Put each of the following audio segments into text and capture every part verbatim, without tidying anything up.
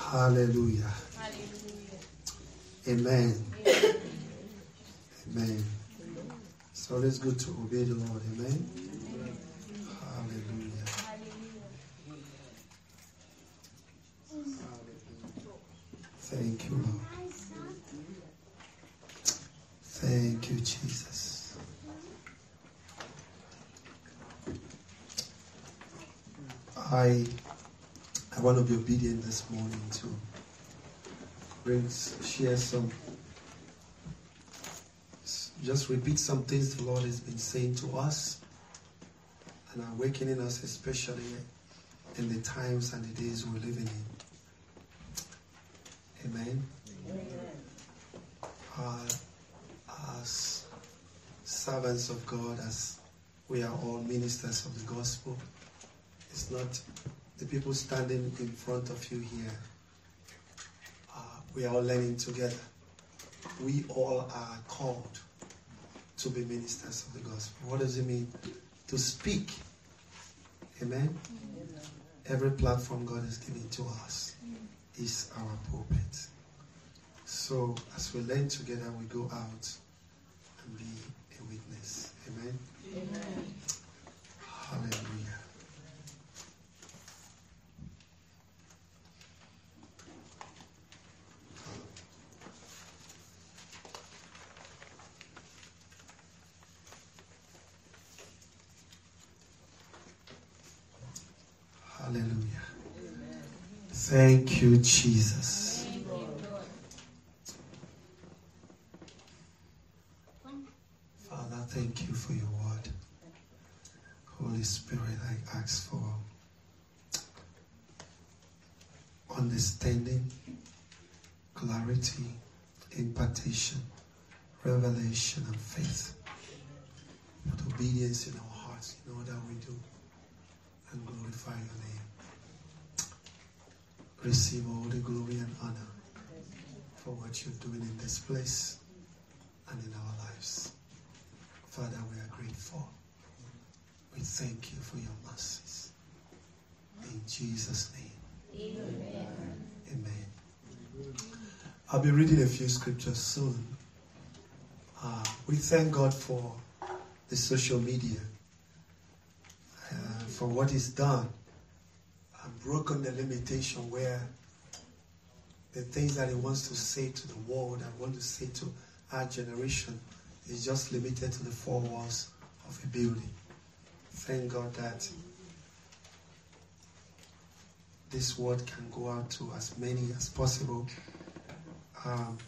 Hallelujah. Hallelujah. Amen. Amen. Amen. It's always good to obey the Lord. Amen. Hallelujah. Thank you, Lord. Thank you, Jesus. I I want to be obedient this morning to bring share some just repeat some things the Lord has been saying to us and awakening us, especially in the times and the days we're living in. Amen. Amen. Uh, as servants of God, as we are all ministers of the gospel, it's not the people standing in front of you here. Uh, we are all learning together. We all are called to be ministers of the gospel. What does it mean? To speak. Amen? Amen. Every platform God has given to us is our pulpit. So as we learn together, we go out and be a witness. Amen? Amen. Hallelujah. Hallelujah. Amen. Thank you, Jesus. Thank you, Lord. Father, thank you for your word. Holy Spirit, I ask for understanding, clarity, impartation, revelation, and faith. With obedience in our hearts in all that we do, and glorify your name. Receive all the glory and honor for what you're doing in this place and in our lives. Father, we are grateful. We thank you for your mercies. In Jesus' name. Amen. Amen. I'll be reading a few scriptures soon. Uh, we thank God for the social media, uh, for what is done, and broken the limitation where the things that he wants to say to the world and want to say to our generation is just limited to the four walls of a building. Thank God that this word can go out to as many as possible. Um,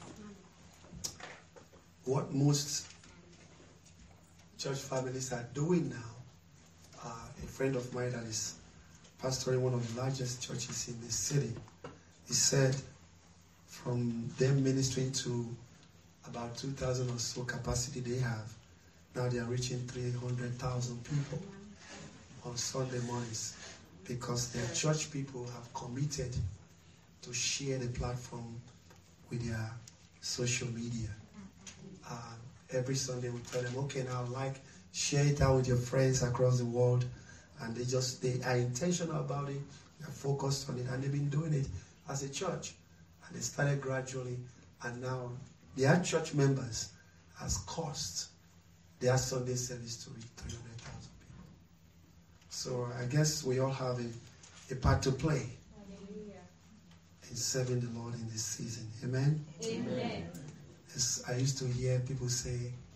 what most church families are doing now, uh, a friend of mine that is pastoring one of the largest churches in the city, he said from them ministering to about two thousand or so capacity they have, now they are reaching three hundred thousand people on Sunday mornings because their church people have committed to share the platform with their social media. Uh, every Sunday we tell them, okay, now like, share it out with your friends across the world. And they just, they are intentional about it, they're focused on it, and they've been doing it as a church. And they started gradually, and now their church members has caused their Sunday service to reach three hundred thousand people. So I guess we all have a, a part to play Hallelujah. in serving the Lord in this season. Amen? Amen. As I used to hear people say,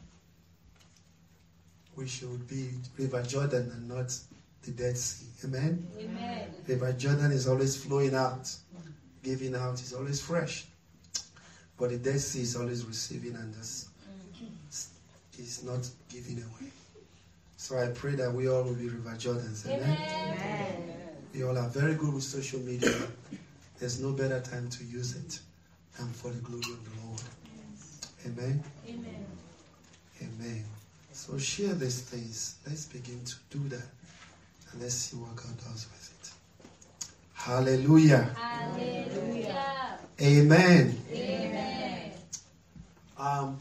we should be River Jordan and not the Dead Sea. Amen? Amen. River Jordan is always flowing out, giving out, is always fresh. But the Dead Sea is always receiving and just is not giving away. So I pray that we all will be River Jordans. Amen? Amen. We all are very good with social media. There's no better time to use it than for the glory of the Lord. Amen? Amen. Amen. So share these things. Let's begin to do that. And let's see what God does with it. Hallelujah. Hallelujah. Amen. Amen. Um,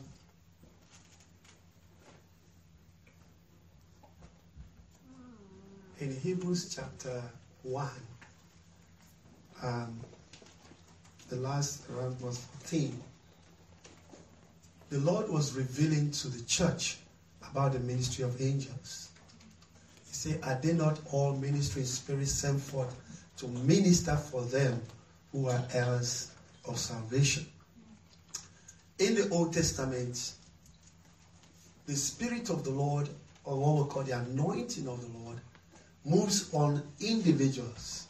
in Hebrews chapter one, um, the last around verse fourteen, the Lord was revealing to the church about the ministry of angels. He said, are they not all ministering spirits sent forth to minister for them who are heirs of salvation? In the Old Testament, the Spirit of the Lord, or what we call the anointing of the Lord, moves on individuals.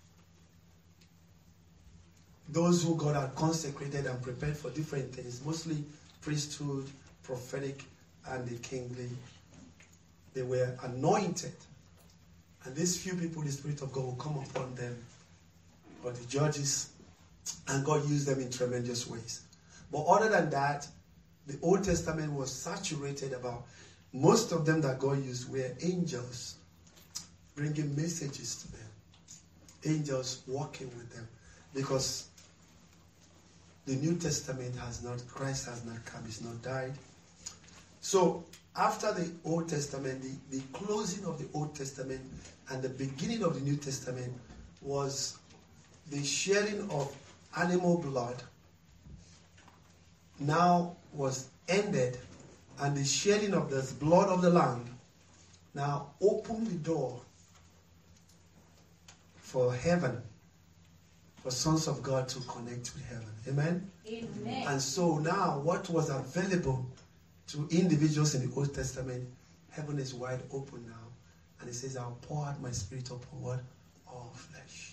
Those who God had consecrated and prepared for different things, mostly priesthood, prophetic, and the kingly. They were anointed. And these few people, the Spirit of God will come upon them, or the judges, and God used them in tremendous ways. But other than that, the Old Testament was saturated about most of them that God used were angels bringing messages to them. Angels walking with them. Because the New Testament has not, Christ has not come, he's not died. So, after the Old Testament, the, the closing of the Old Testament and the beginning of the New Testament was the shedding of animal blood now was ended, and the shedding of the blood of the Lamb now opened the door for heaven, for sons of God to connect with heaven. Amen? Amen. And so now what was available to individuals in the Old Testament, heaven is wide open now. And it says, I'll pour out my Spirit upon what? All flesh.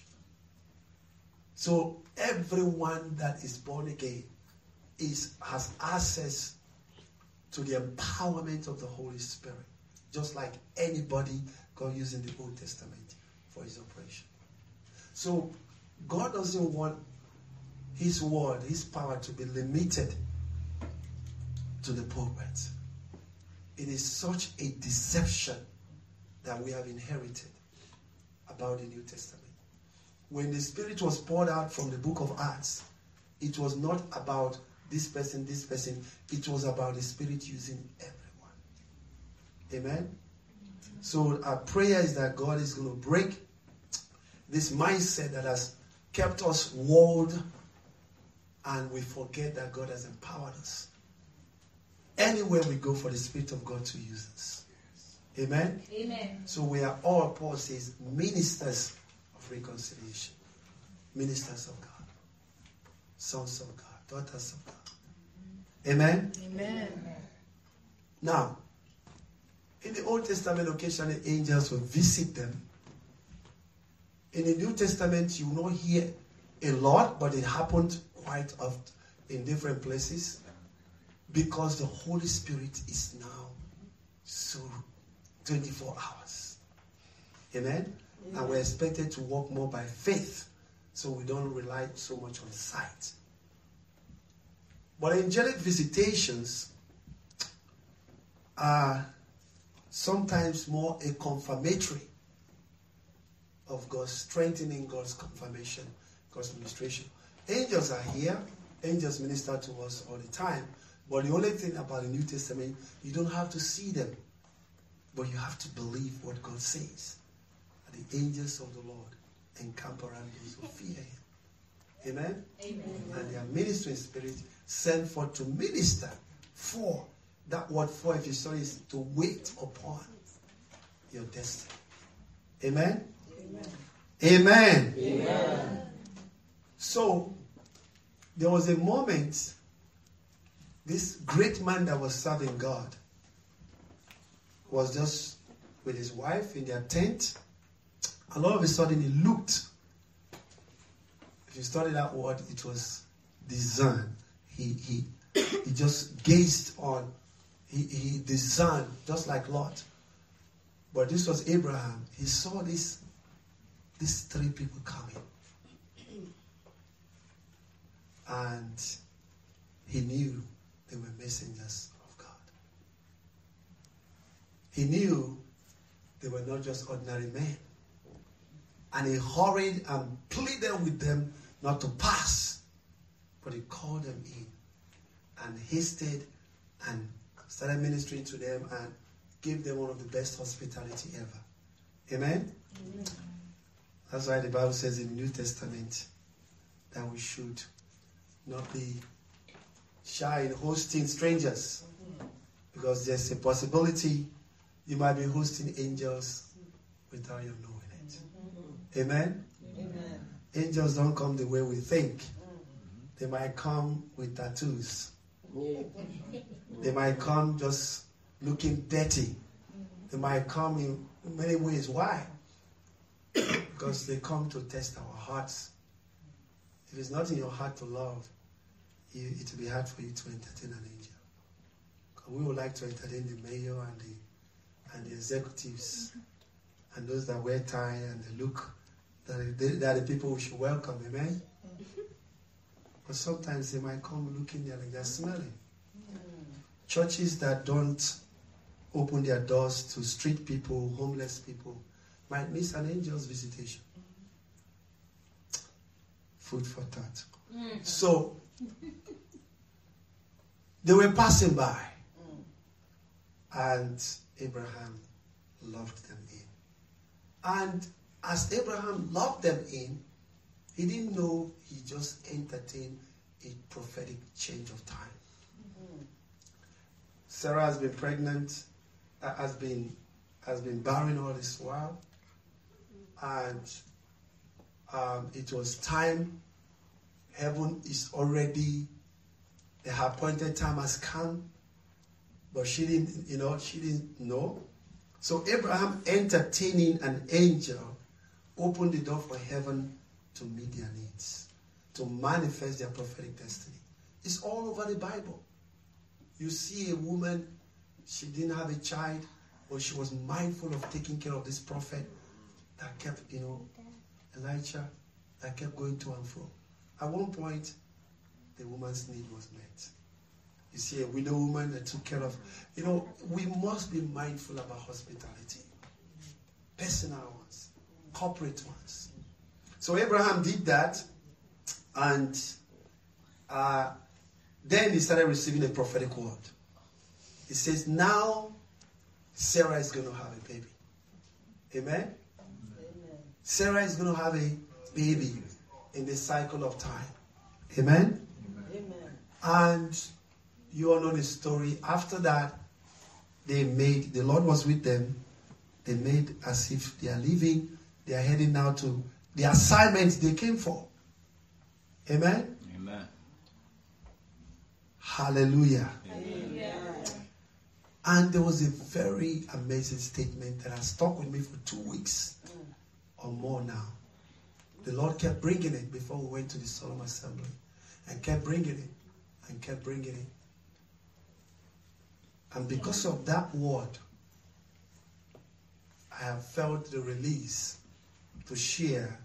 So everyone that is born again is has access to the empowerment of the Holy Spirit. Just like anybody God used in the Old Testament for his operation. So God doesn't want his word, his power to be limited to the pulpit. It is such a deception that we have inherited about the New Testament. When the Spirit was poured out from the book of Acts, it was not about this person, this person. It was about the Spirit using everyone. Amen? So our prayer is that God is going to break this mindset that has kept us walled, and we forget that God has empowered us. Anywhere we go, for the Spirit of God to use us. Amen? Amen. So we are all, Paul says, ministers of reconciliation. Ministers of God. Sons of God. Daughters of God. Amen? Amen. Now, in the Old Testament, occasionally angels will visit them. In the New Testament, you will not hear a lot, but it happened quite often in different places. Because the Holy Spirit is now so twenty-four hours. Amen? Amen? And we're expected to walk more by faith, so we don't rely so much on sight. But angelic visitations are sometimes more a confirmatory of God's strengthening, God's confirmation, God's ministration. Angels are here. Angels minister to us all the time. But the only thing about the New Testament, you don't have to see them. But you have to believe what God says. And the angels of the Lord encamp around those who fear him. Amen? Amen. And their ministering spirit sent forth to minister for. That word for, if you study, is to wait upon your destiny. Amen? Amen. Amen. Amen. So, there was a moment, this great man that was serving God was just with his wife in their tent. And all of a sudden he looked. If you study that word, it was discern. He he he just gazed on. He, he discerned, just like Lot. But this was Abraham. He saw this, these three people coming. And he knew they were messengers of God. He knew they were not just ordinary men. And he hurried and pleaded with them not to pass. But he called them in and hasted and started ministering to them and gave them one of the best hospitality ever. Amen? Amen. That's why the Bible says in the New Testament that we should not be shy in hosting strangers, because there's a possibility you might be hosting angels without you knowing it. Amen? Amen. Angels don't come the way we think. They might come with tattoos. They might come just looking dirty. They might come in many ways. Why? Because they come to test our hearts. If it's not in your heart to love, you, it will be hard for you to entertain an angel. Because we would like to entertain the mayor and the and the executives and those that wear tie and they look that they, that are the people we should welcome. Amen. But sometimes they might come looking there like they're smelling. Churches that don't open their doors to street people, homeless people, might miss an angel's visitation. Food for thought. Mm. So, they were passing by, mm. and Abraham loved them in. And as Abraham loved them in, he didn't know he just entertained a prophetic change of time. Mm-hmm. Sarah has been pregnant, uh, has been has been barren all this while, and um, it was time. Heaven is already, the appointed time has come, but she didn't, you know, she didn't know. So Abraham entertaining an angel opened the door for heaven to meet their needs, to manifest their prophetic destiny. It's all over the Bible. You see a woman, she didn't have a child, but she was mindful of taking care of this prophet that kept, you know, Elijah, that kept going to and fro. At one point, the woman's need was met. You see a widow woman that took care of, you know, we must be mindful about hospitality. Personal ones, corporate ones. So Abraham did that, and uh, then he started receiving a prophetic word. He says, now Sarah is going to have a baby. Amen? Amen. Sarah is going to have a baby in the cycle of time. Amen? Amen? And you all know the story. After that, they made, the Lord was with them. They made as if they are leaving. They are heading now to the assignment they came for. Amen? Amen. Hallelujah. Amen. And there was a very amazing statement that has stuck with me for two weeks or more now. The Lord kept bringing it before we went to the solemn assembly, and kept bringing it, and kept bringing it. And because of that word, I have felt the release to share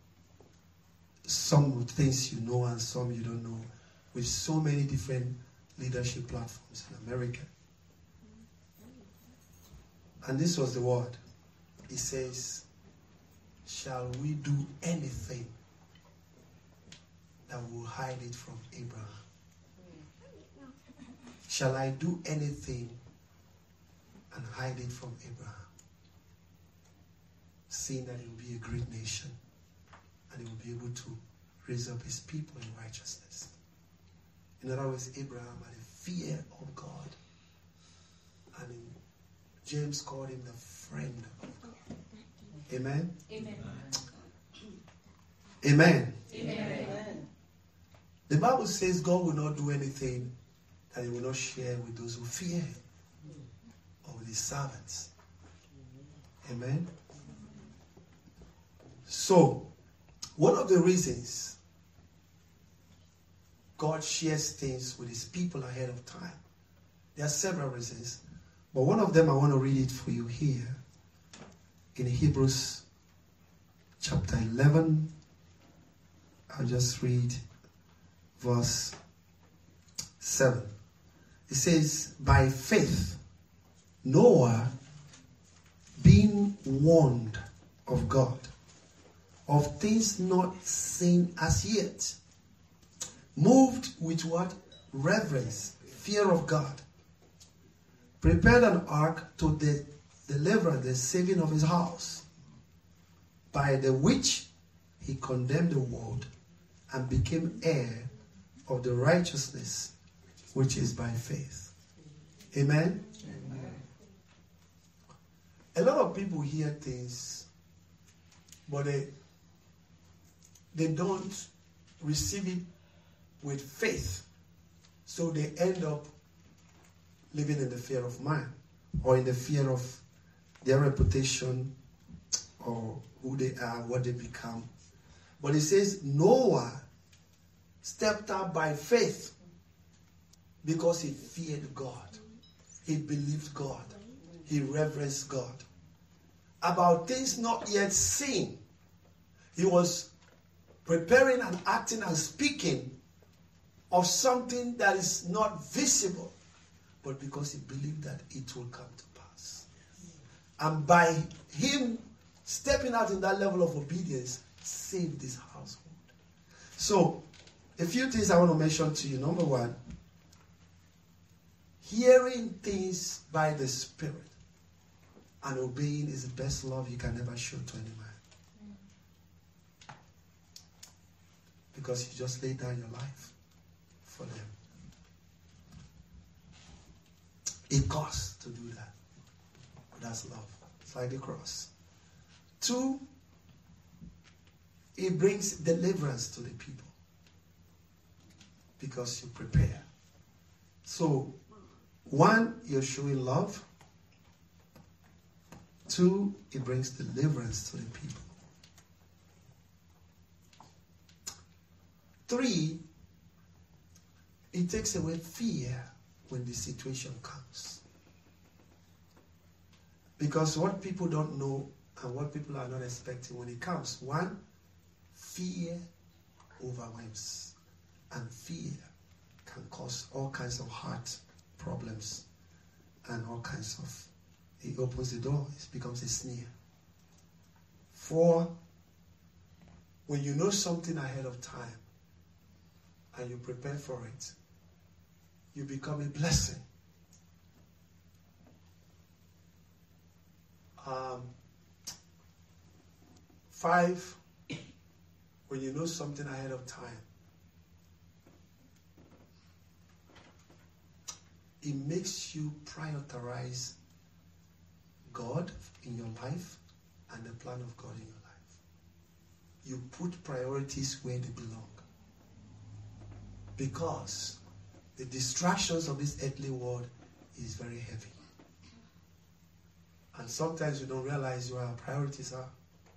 some things you know and some you don't know with so many different leadership platforms in America. And this was the word. It says, shall we do anything that will hide it from Abraham? Shall I do anything and hide it from Abraham? Seeing that he will be a great nation and he will be able to raise up his people in righteousness. In other words, Abraham had a fear of God. And in, James called him the friend of God. Amen? Amen. Amen. Amen. The Bible says God will not do anything that he will not share with those who fear him or with his servants. Amen. So, one of the reasons God shares things with his people ahead of time, there are several reasons, but one of them I want to read it for you here in Hebrews chapter eleven. I'll just read verse seven. It says, by faith, Noah, being warned of God, of things not seen as yet, moved with what? Reverence, fear of God, prepared an ark to de- deliver the saving of his house, by the which he condemned the world and became heir of the righteousness which is by faith. Amen? Amen. A lot of people hear things, but they, they don't receive it with faith. So they end up living in the fear of man, or in the fear of their reputation, or who they are, what they become. But it says Noah stepped out by faith because he feared God. He believed God. He reverenced God. About things not yet seen, he was preparing and acting and speaking of something that is not visible, but because he believed that it will come to pass. And by him stepping out in that level of obedience, saved his household. So, a few things I want to mention to you. Number one, hearing things by the Spirit and obeying is the best love you can ever show to any man. Because you just lay down your life for them. It costs to do that. But that's love. It's like the cross. Two, it brings deliverance to the people. Because you prepare. So, one, you're showing love. Two, it brings deliverance to the people. Three, it takes away fear when the situation comes. Because what people don't know and what people are not expecting when it comes, one, fear overwhelms. And fear can cause all kinds of heart problems and all kinds of, it opens the door, it becomes a snare. Four, when you know something ahead of time and you prepare for it, you become a blessing. Um, five, when you know something ahead of time, it makes you prioritize God in your life and the plan of God in your life. You put priorities where they belong. Because the distractions of this earthly world is very heavy. And sometimes you don't realize where our priorities are.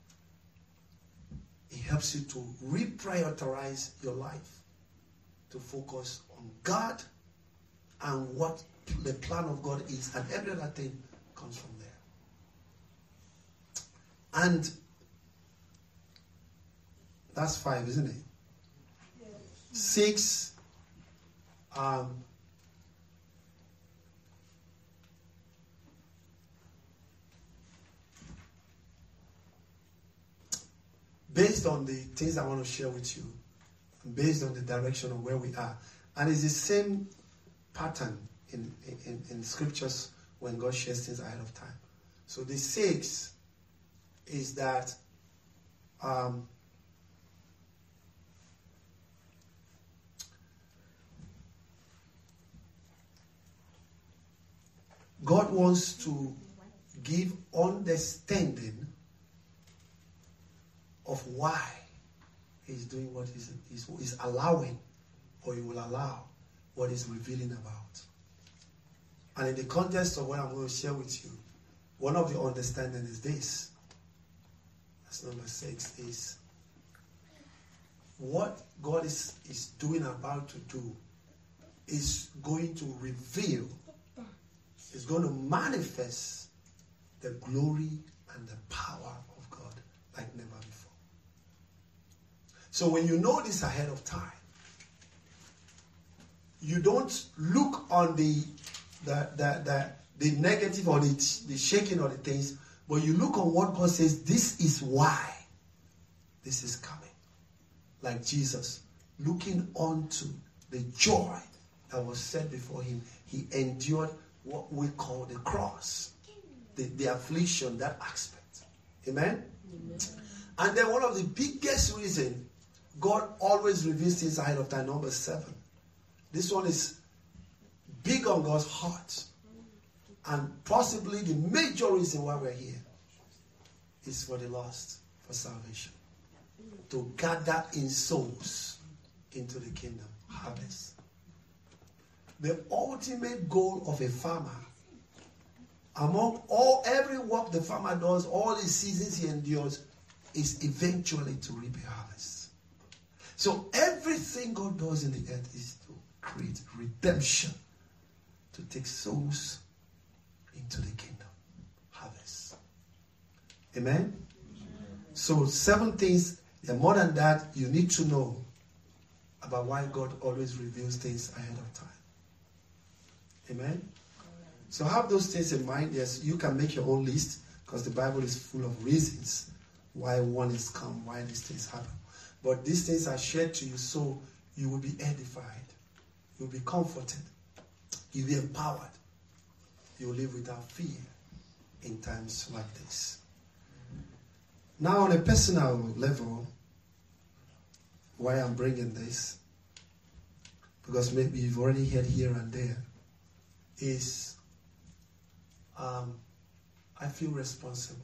It helps you to reprioritize your life to focus on God and what the plan of God is, and every other thing comes from there. And that's five, isn't it? Yes. Six, um, based on the things I want to share with you, based on the direction of where we are, and it's the same pattern in, in, in scriptures when God shares things ahead of time. So the six is that um, God wants to give understanding of why He's doing what He's, he's, he's allowing, or He will allow what He's revealing about. And in the context of what I'm going to share with you, one of the understanding is this. That's number six, is what God is, is doing, about to do, is going to reveal, is going to manifest the glory and the power of God like never before. So when you know this ahead of time, you don't look on the the the, the, the negative or the, the shaking or the things, but you look on what God says, this is why this is coming. Like Jesus, looking onto the joy that was set before him, he endured what we call the cross, the, the affliction, that aspect. Amen? Amen? And then one of the biggest reasons God always reveals things ahead of time. Number seven. This one is big on God's heart. And possibly the major reason why we're here is for the lost, for salvation. To gather in souls into the kingdom. Harvest. The ultimate goal of a farmer, among all every work the farmer does, all the seasons he endures, is eventually to reap a harvest. So everything God does in the earth is to create redemption, to take souls into the kingdom. Harvest. Amen? Amen. So seven things, and more than that, you need to know about why God always reveals things ahead of time. Amen? Amen. So have those things in mind. Yes, you can make your own list because the Bible is full of reasons why one is come, why these things happen. But these things are shared to you so you will be edified. You will be comforted. You will be empowered. You will live without fear in times like this. Now on a personal level, why I'm bringing this, because maybe you've already heard here and there, is um, I feel responsible.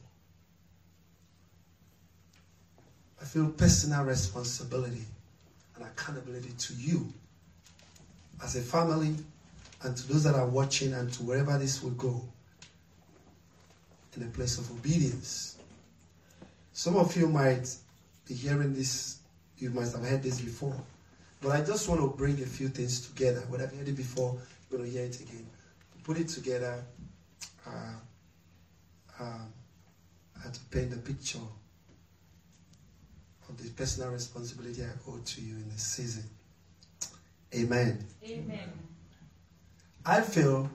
I feel personal responsibility and accountability to you as a family and to those that are watching and to wherever this will go in a place of obedience. Some of you might be hearing this, you must have heard this before, but I just want to bring a few things together. Whether I've heard it before, you're going to hear it again. Put it together uh, uh, and to paint the picture of the personal responsibility I owe to you in this season. Amen. Amen. I feel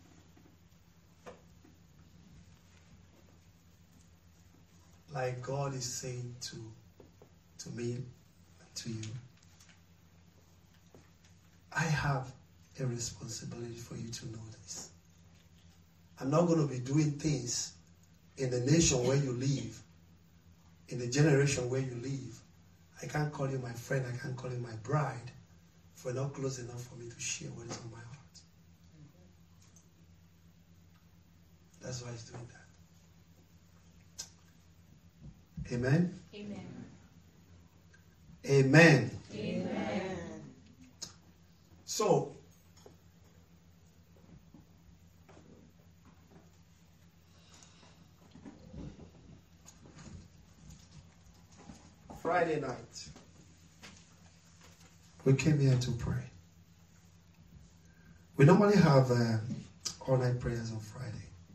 like God is saying to, to me and to you, I have a responsibility for you to know this. I'm not going to be doing things in the nation where you live, in the generation where you live. I can't call you my friend, I can't call you my bride, if we're not close enough for me to share what is on my heart. That's why he's doing that. Amen? Amen. Amen. Amen. So, Friday night, we came here to pray. We normally have uh, all-night prayers on Friday.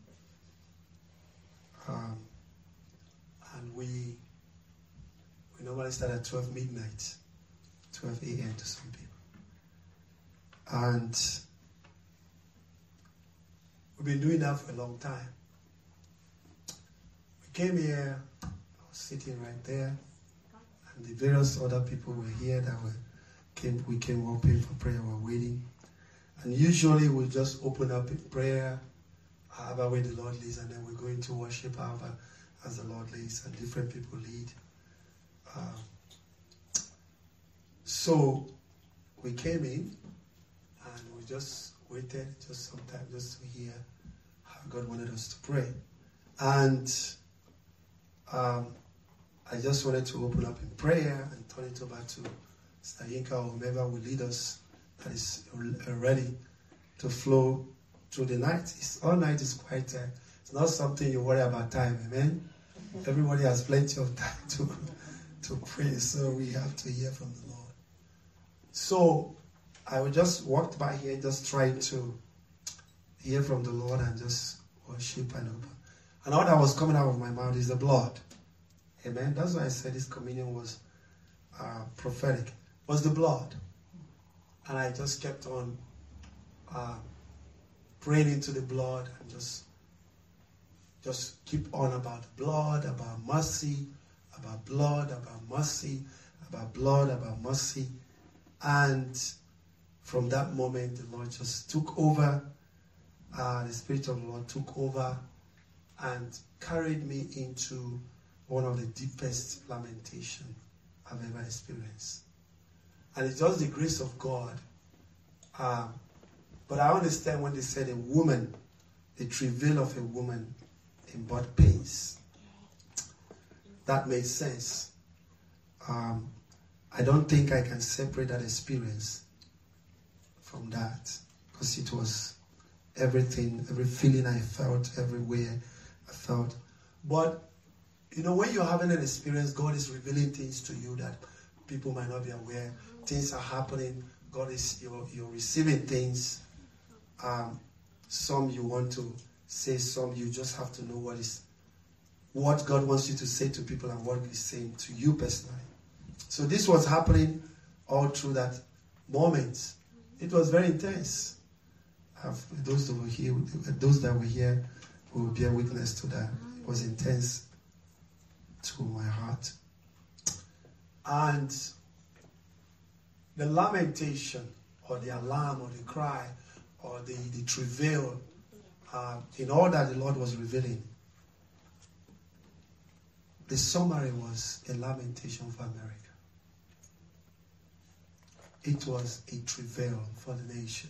Um, and we we normally start at twelve midnight, twelve a.m. to some people. And we've been doing that for a long time. We came here, I was sitting right there, and the various other people were here that were came. We came open for prayer, we were waiting. And usually we just open up in prayer, however way the Lord leads, and then we go into worship however as the Lord leads, and different people lead. Um, so we came in, and we just waited just some time just to hear how God wanted us to pray. And um, I just wanted to open up in prayer and turn it over to Sister Yinka or whomever will lead us that is ready to flow through the night. It's, all night is quite, uh, it's not something you worry about time, amen? Mm-hmm. Everybody has plenty of time to, to pray, so we have to hear from the Lord. So, I just walked by here just trying to hear from the Lord and just worship and open. And all that was coming out of my mouth is the blood. Amen? That's why I said this communion was uh, prophetic. Was the blood. And I just kept on uh, praying into the blood and just, just keep on about blood, about mercy, about blood, about mercy, about blood, about mercy. And from that moment, the Lord just took over. Uh, the Spirit of the Lord took over and carried me into one of the deepest lamentation I've ever experienced. And it's just the grace of God. Um, but I understand when they said a woman, the travail of a woman in birth pains. That made sense. Um, I don't think I can separate that experience from that, because it was everything, every feeling I felt, everywhere I felt. But, you know, when you're having an experience, God is revealing things to you that people might not be aware. Things are happening. God is, you're, you're receiving things. Um, some you want to say, some you just have to know what is what God wants you to say to people and what He's saying to you personally. So this was happening all through that moment. It was very intense. Uh, those that were here, those that were here will bear witness to that. It was intense to my heart. And the lamentation or the alarm or the cry or the, the travail, uh, in all that the Lord was revealing, the summary was a lamentation for America. It was a travail for the nation.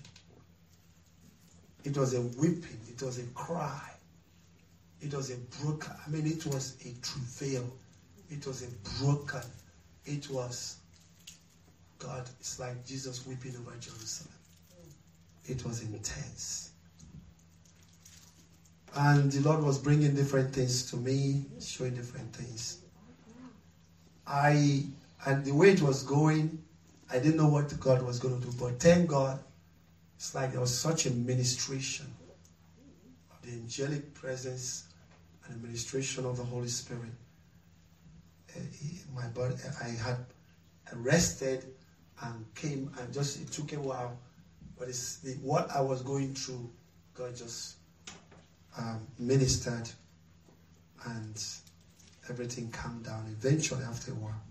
It was a weeping. It was a cry. It was a broken. I mean, it was a travail. It was a broken. It was, God, it's like Jesus weeping over Jerusalem. It was intense. And the Lord was bringing different things to me, showing different things. I, and the way it was going, I didn't know what God was going to do. But thank God, it's like there was such a ministration of the angelic presence and administration of the Holy Spirit. Uh, my body, I had rested and came, and just, it took a while. But it's the, what I was going through, God just Um, ministered, and everything calmed down eventually after a while.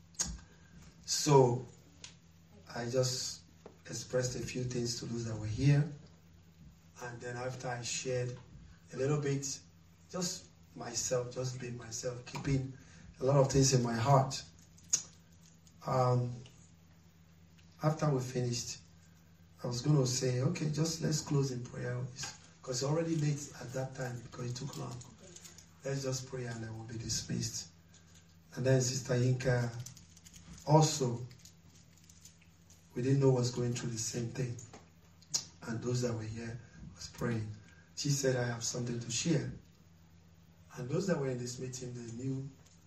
So I just expressed a few things to those that were here, and then after I shared a little bit, just myself, just being myself, keeping a lot of things in my heart. Um, after we finished, I was going to say, okay, just let's close in prayer. Because it's already late at that time, because it took long. Let's just pray and then we'll be dismissed. And then Sister Yinka, also, we didn't know was going through the same thing. And those that were here was praying. She said, I have something to share. And those that were in this meeting, they knew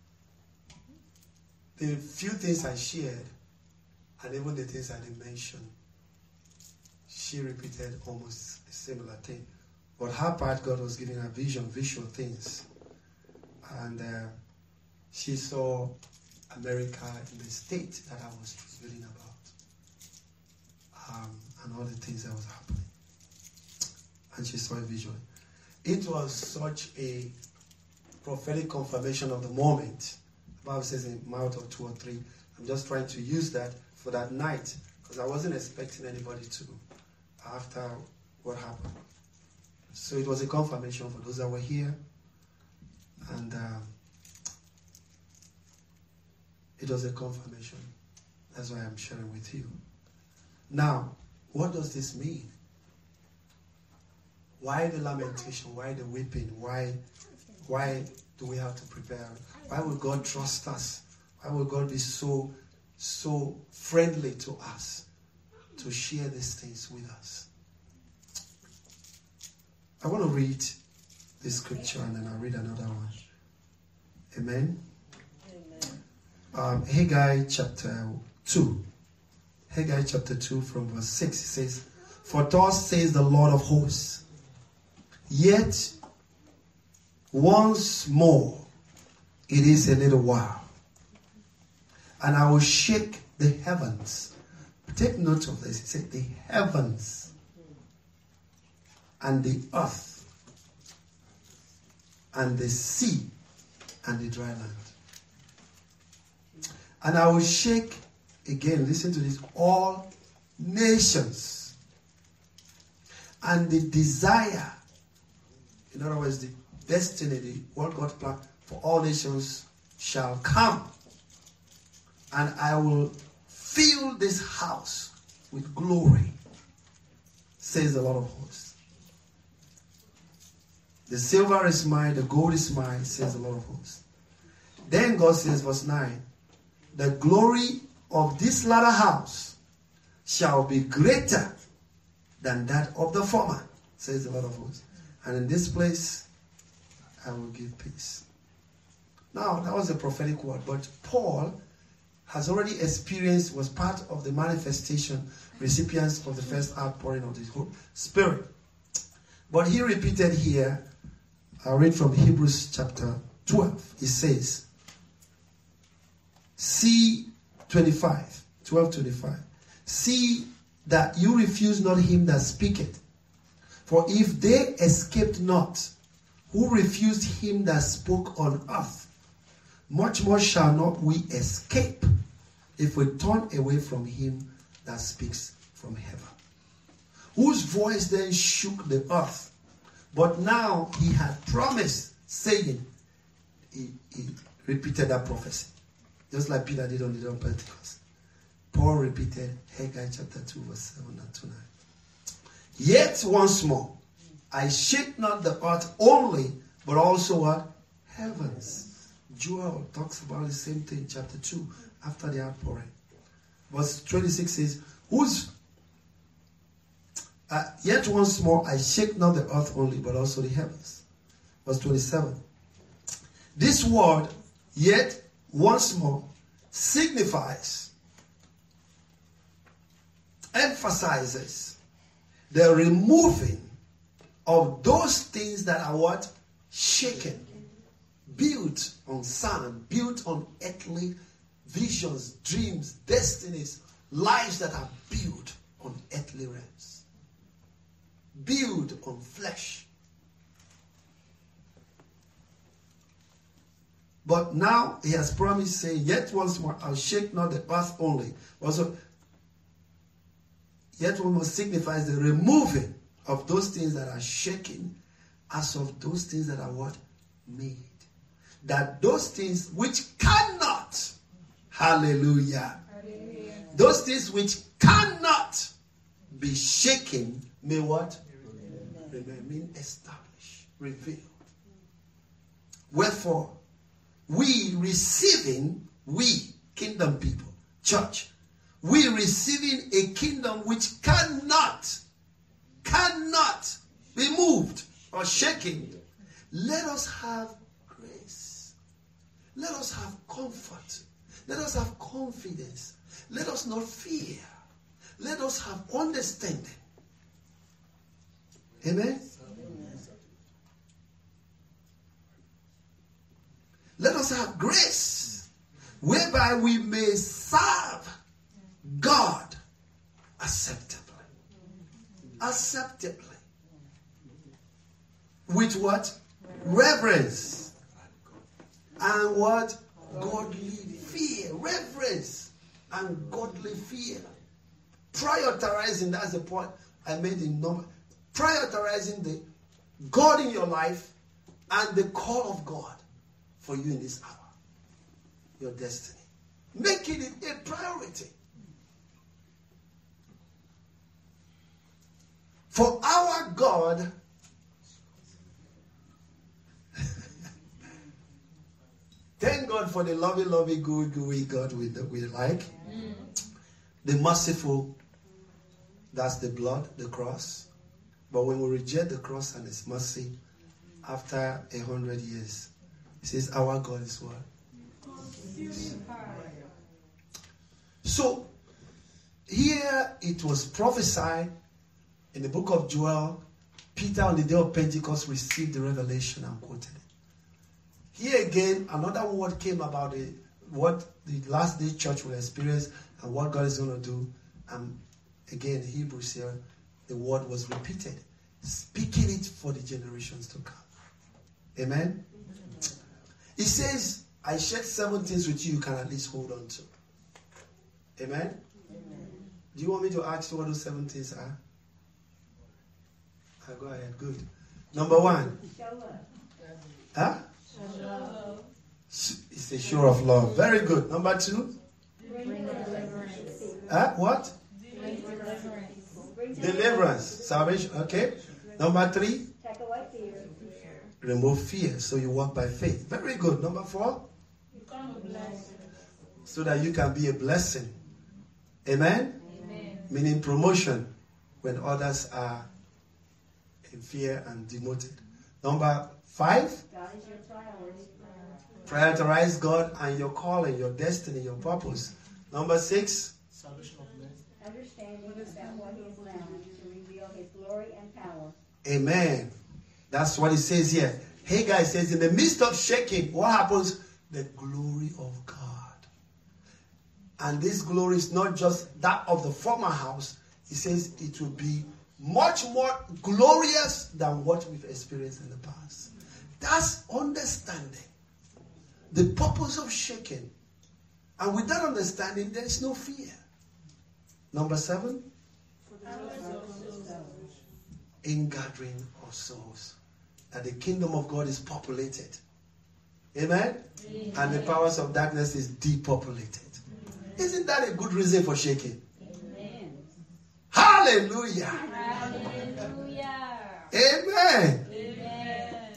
the few things I shared, and even the things I didn't mention, she repeated almost a similar thing. But her part, God was giving her vision, visual things. And uh, she saw America in the state that I was reading about. Um, and all the things that was happening. And she saw it visually. It was such a prophetic confirmation of the moment. The Bible says in a mouth or two or three. I'm just trying to use that for that night, because I wasn't expecting anybody to after what happened. So it was a confirmation for those that were here. And um, it was a confirmation. That's why I'm sharing with you. Now, what does this mean? Why the lamentation? Why the weeping? Why, why do we have to prepare? Why will God trust us? Why will God be so, so friendly to us to share these things with us? I want to read this scripture and then I'll read another one. Amen? Amen. Um, Haggai chapter two. Haggai chapter two from verse six. It says, For thus says the Lord of hosts, yet once more it is a little while, and I will shake the heavens. Take note of this. He said the heavens and the earth and the sea and the dry land. And I will shake, again, listen to this, all nations. And the desire, in other words, the destiny, the what God planned for all nations shall come. and I will fill this house with glory, says the Lord of hosts. The silver is mine, the gold is mine, says the Lord of hosts. Then God says, verse nine, the glory of this latter house shall be greater than that of the former, says the Lord of hosts. And in this place, I will give peace. Now, that was a prophetic word, but Paul has already experienced, was part of the manifestation, recipients of the first outpouring of the Holy Spirit. But he repeated here, I'll read from Hebrews chapter twelve. It says, see twenty-five, twelve twenty-five. See that you refuse not him that speaketh. For if they escaped not, who refused him that spoke on earth, much more shall not we escape if we turn away from him that speaks from heaven. Whose voice then shook the earth, but now he had promised, saying, he, he repeated that prophecy, just like Peter did on the day of Pentecost. Paul repeated Haggai chapter two, verse seven and two nine. Yet once more, I shake not the earth only, but also what? Heavens. Joel talks about the same thing, chapter two, after the outpouring. Verse twenty-six says, Whose uh, yet once more I shake not the earth only, but also the heavens. Verse twenty-seven. This word, yet once more, signifies, emphasizes the removing of those things that are what? Shaken. Built on sand, built on earthly visions, dreams, destinies, lives that are built on earthly realms. Built on flesh. But now he has promised, saying, yet once more I'll shake not the earth only. Also, yet one more signifies the removing of those things that are shaken, as of those things that are what? Made. That those things which cannot, hallelujah, hallelujah. Those things which cannot be shaken may what? Remain, mean established, revealed. Wherefore, we receiving, we, kingdom people, church, we receiving a kingdom which cannot, cannot be moved or shaken. Let us have grace. Let us have comfort. Let us have confidence. Let us not fear. Let us have understanding. Amen? Amen. Let us have grace, whereby we may serve God acceptably. Acceptably. With what? Reverence. And what? Godly fear. Reverence and godly fear. Prioritizing, that's the point I made in number. Prioritizing the God in your life and the call of God for you in this hour. Your destiny. Making it a priority. For our God thank God for the loving, loving, good, good God we, we like. Mm. The merciful, that's the blood, the cross. But when we reject the cross and its mercy, after a hundred years, it says our God is what? So, here it was prophesied in the book of Joel, Peter on the day of Pentecost received the revelation and quoted it. Here again, another word came about the, what the last day church will experience and what God is going to do. And again, Hebrews here, the word was repeated, speaking it for the generations to come. Amen? He says, I shared seven things with you you can at least hold on to. Amen? Amen. Do you want me to ask you what those seven things are? I'll go ahead. Good. Number one. Huh? It's a show of love. Very good. Number two. Bring deliverance. Huh? What? Bring deliverance. Deliverance. Salvation. Okay. Number three. Take away fear. Remove fear. So you walk by faith. Very good. Number four. Become a blessing. So that you can be a blessing. Amen? Amen. Meaning promotion when others are in fear and demoted. Number five. God is your priority. Prioritize God and your calling, your destiny, your purpose. Number six. Salvation of men. Understanding that what He has done to reveal His glory and power. Amen. That's what it says here. Haggai says, in the midst of shaking, what happens? The glory of God. And this glory is not just that of the former house. He says it will be much more glorious than what we've experienced in the past. That's understanding the purpose of shaking. And with that understanding, there is no fear. Number seven. In gathering of souls. That the kingdom of God is populated. Amen? Amen. And the powers of darkness is depopulated. Amen. Isn't that a good reason for shaking? Amen. Hallelujah. Hallelujah. Amen. Amen.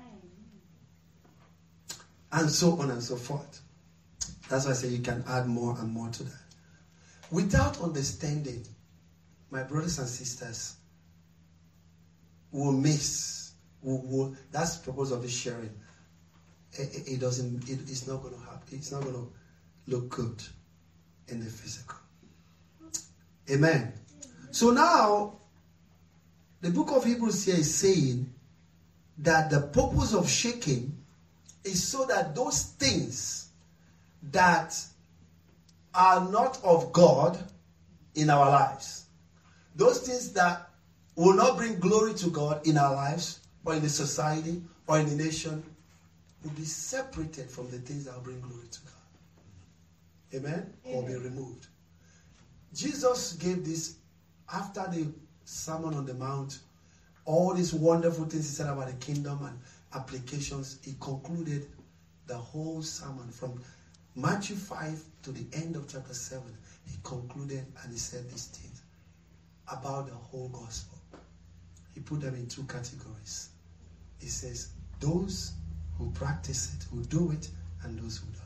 And so on and so forth. That's why I say you can add more and more to that. Without understanding, my brothers and sisters will miss. Will, will, that's the purpose of this sharing. It, it, it doesn't. It, it's not going to happen. It's not going to look good in the physical. Amen. So now, the book of Hebrews here is saying that the purpose of shaking is so that those things that are not of God in our lives, those things that will not bring glory to God in our lives or in the society or in the nation, will be separated from the things that will bring glory to God. Amen? Amen. Or be removed. Jesus gave this after the Sermon on the Mount, all these wonderful things he said about the kingdom and applications. He concluded the whole sermon from Matthew five to the end of chapter seven. He concluded and he said these things about the whole gospel. He put them in two categories. He says, those who practice it, who do it, and those who don't.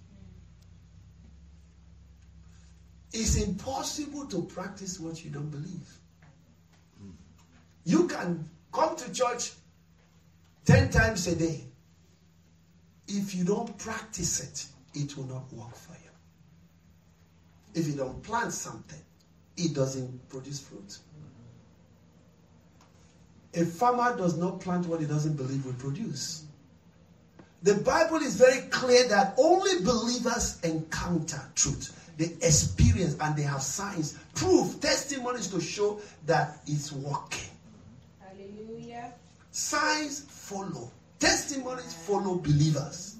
It's impossible to practice what you don't believe. You can come to church ten times a day. If you don't practice it, it will not work for you. If you don't plant something, it doesn't produce fruit. A farmer does not plant what he doesn't believe will produce. The Bible is very clear that only believers encounter truth. They experience and they have signs, proof, testimonies to show that it's working. Hallelujah. Signs follow. Testimonies follow believers.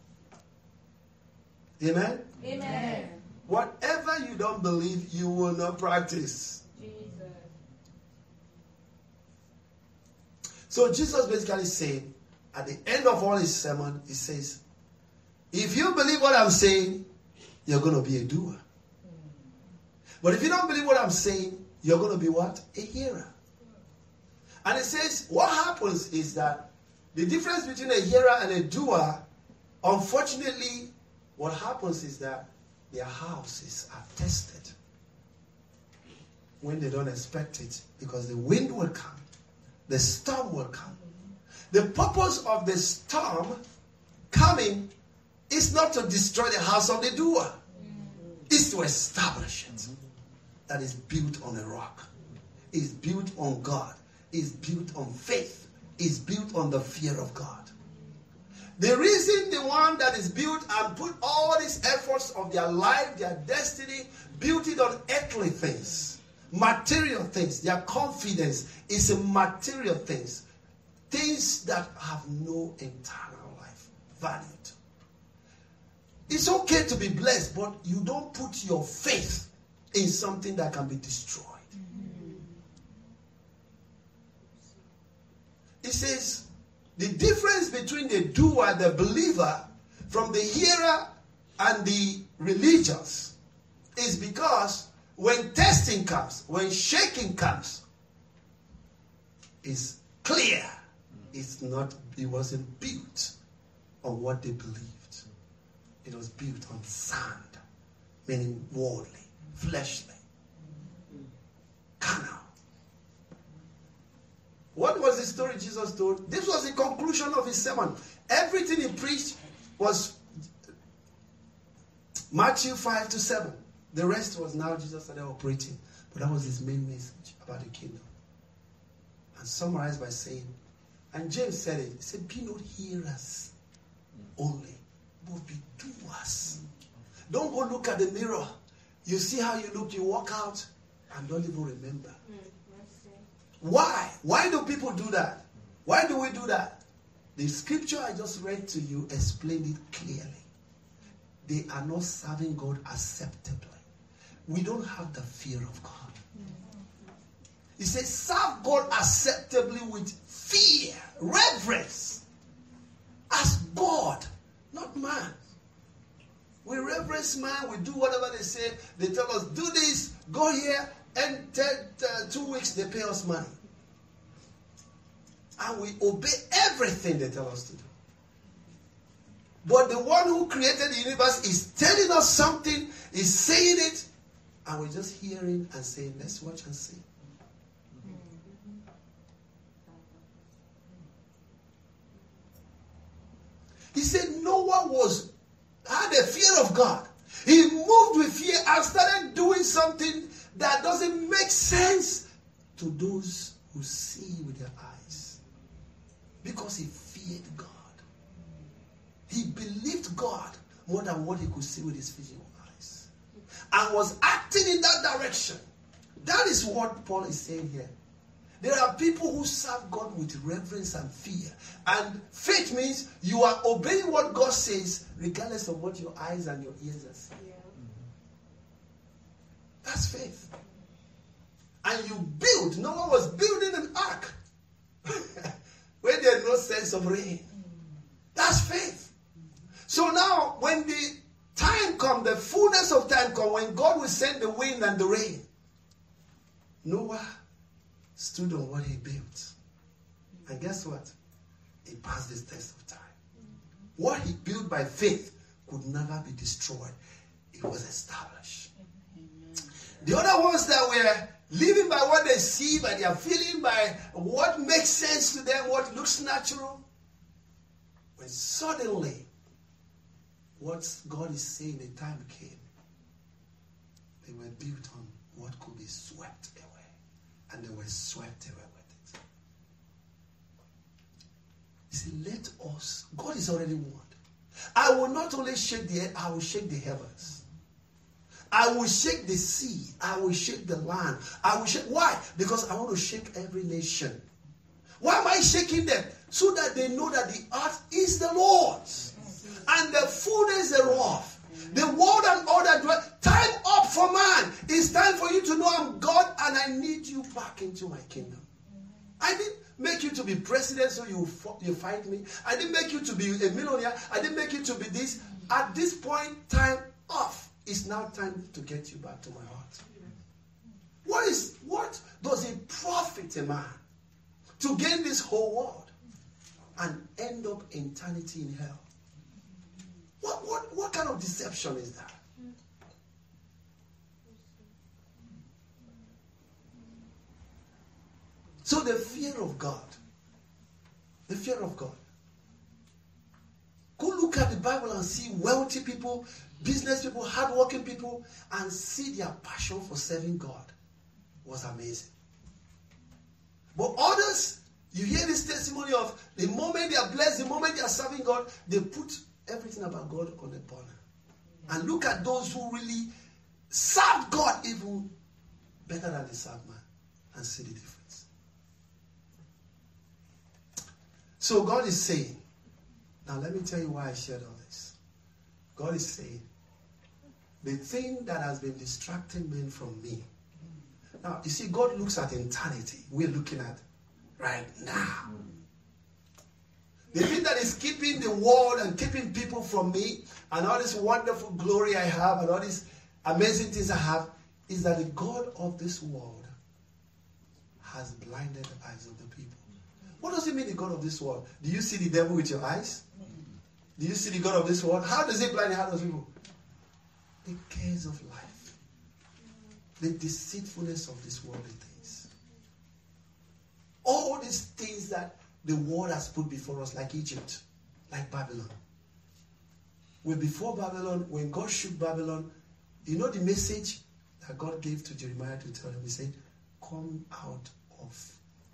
Amen? Amen. Whatever you don't believe, you will not practice. Jesus. So Jesus basically saying, at the end of all his sermon, he says, if you believe what I'm saying, you're going to be a doer. But if you don't believe what I'm saying, you're going to be what? A hearer. And it says, what happens is that the difference between a hearer and a doer, unfortunately, what happens is that their houses are tested when they don't expect it, because the wind will come, the storm will come. The purpose of the storm coming is not to destroy the house of the doer. It's to establish it. That is built on a rock. It's built on God. It's built on faith. It's built on the fear of God. The reason the one that is built and put all these efforts of their life, their destiny, built it on earthly things, material things, their confidence is in material things, things that have no eternal life value. It's okay to be blessed, but you don't put your faith in something that can be destroyed. Mm-hmm. It says, the difference between the doer, the believer, from the hearer and the religious, is because when testing comes, when shaking comes, it's clear. It's not, it wasn't built on what they believed. It was built on sand, meaning worldly, fleshly, carnal. What was the story Jesus told? This was the conclusion of his sermon. Everything he preached was Matthew five to seven. The rest was now Jesus started operating. But that was his main message about the kingdom. And summarized by saying, and James said it, he said, be not hearers only, but be doers. Don't go look at the mirror. You see how you look, you walk out, and don't even remember. Why? Why do people do that? Why do we do that? The scripture I just read to you explained it clearly. They are not serving God acceptably. We don't have the fear of God. He says, serve God acceptably with fear, reverence, as God, not man. We reverence man, we do whatever they say. They tell us, do this, go here, and t- uh, two weeks they pay us money. And we obey everything they tell us to do. But the one who created the universe is telling us something, is saying it, and we're just hearing and saying, let's watch and see. He said Noah was had a fear of God. He moved with fear and started doing something that doesn't make sense to those who see with their eyes. Because he feared God. He believed God more than what he could see with his physical eyes. And was acting in that direction. That is what Paul is saying here. There are people who serve God with reverence and fear. And faith means you are obeying what God says regardless of what your eyes and your ears are saying. Yeah. That's faith. And you build. Noah was building an ark where there's no sense of rain. That's faith. So now when the time comes, the fullness of time comes, when God will send the wind and the rain, Noah stood on what he built. And guess what? He passed this test of time. What he built by faith could never be destroyed. It was established. The other ones that were living by what they see, by their feeling, by what makes sense to them, what looks natural, when suddenly what God is saying, the time came, they were built on what could be swept away. And they were swept away with it. He said, let us, God is already warned. I will not only shake the earth, I will shake the heavens. I will shake the sea. I will shake the land. I will shake. Why? Because I want to shake every nation. Why am I shaking them? So that they know that the earth is the Lord's. And the fullness thereof. The world and all that dwell. Time up for man. It's time for you to know I'm God and I need you back into my kingdom. I didn't make you to be president so you, you fight me. I didn't make you to be a millionaire. I didn't make you to be this. At this point, time off. It's now time to get you back to my heart. What is what does it profit a man to gain this whole world and end up eternity in hell? What, what, what kind of deception is that? So the fear of God. The fear of God. Go look at the Bible and see wealthy people, business people, hardworking people, and see their passion for serving God. It was amazing. But others, you hear this testimony of the moment they are blessed, the moment they are serving God, they put everything about God on the burner. And look at those who really serve God even better than they serve man and see the difference. So God is saying, now let me tell you why I shared all this. God is saying, the thing that has been distracting men from me. Now, you see, God looks at eternity. We're looking at right now. The thing that is keeping the world and keeping people from me and all this wonderful glory I have and all this, amazing things I have is that the God of this world has blinded the eyes of the people. What does it mean, the God of this world? Do you see the devil with your eyes? Do you see the God of this world? How does it blind the heart of people? The cares of life. The deceitfulness of this worldly things. All these things that the world has put before us, like Egypt, like Babylon. When before Babylon, when God shook Babylon, you know the message that God gave to Jeremiah to tell him? He said, come out of,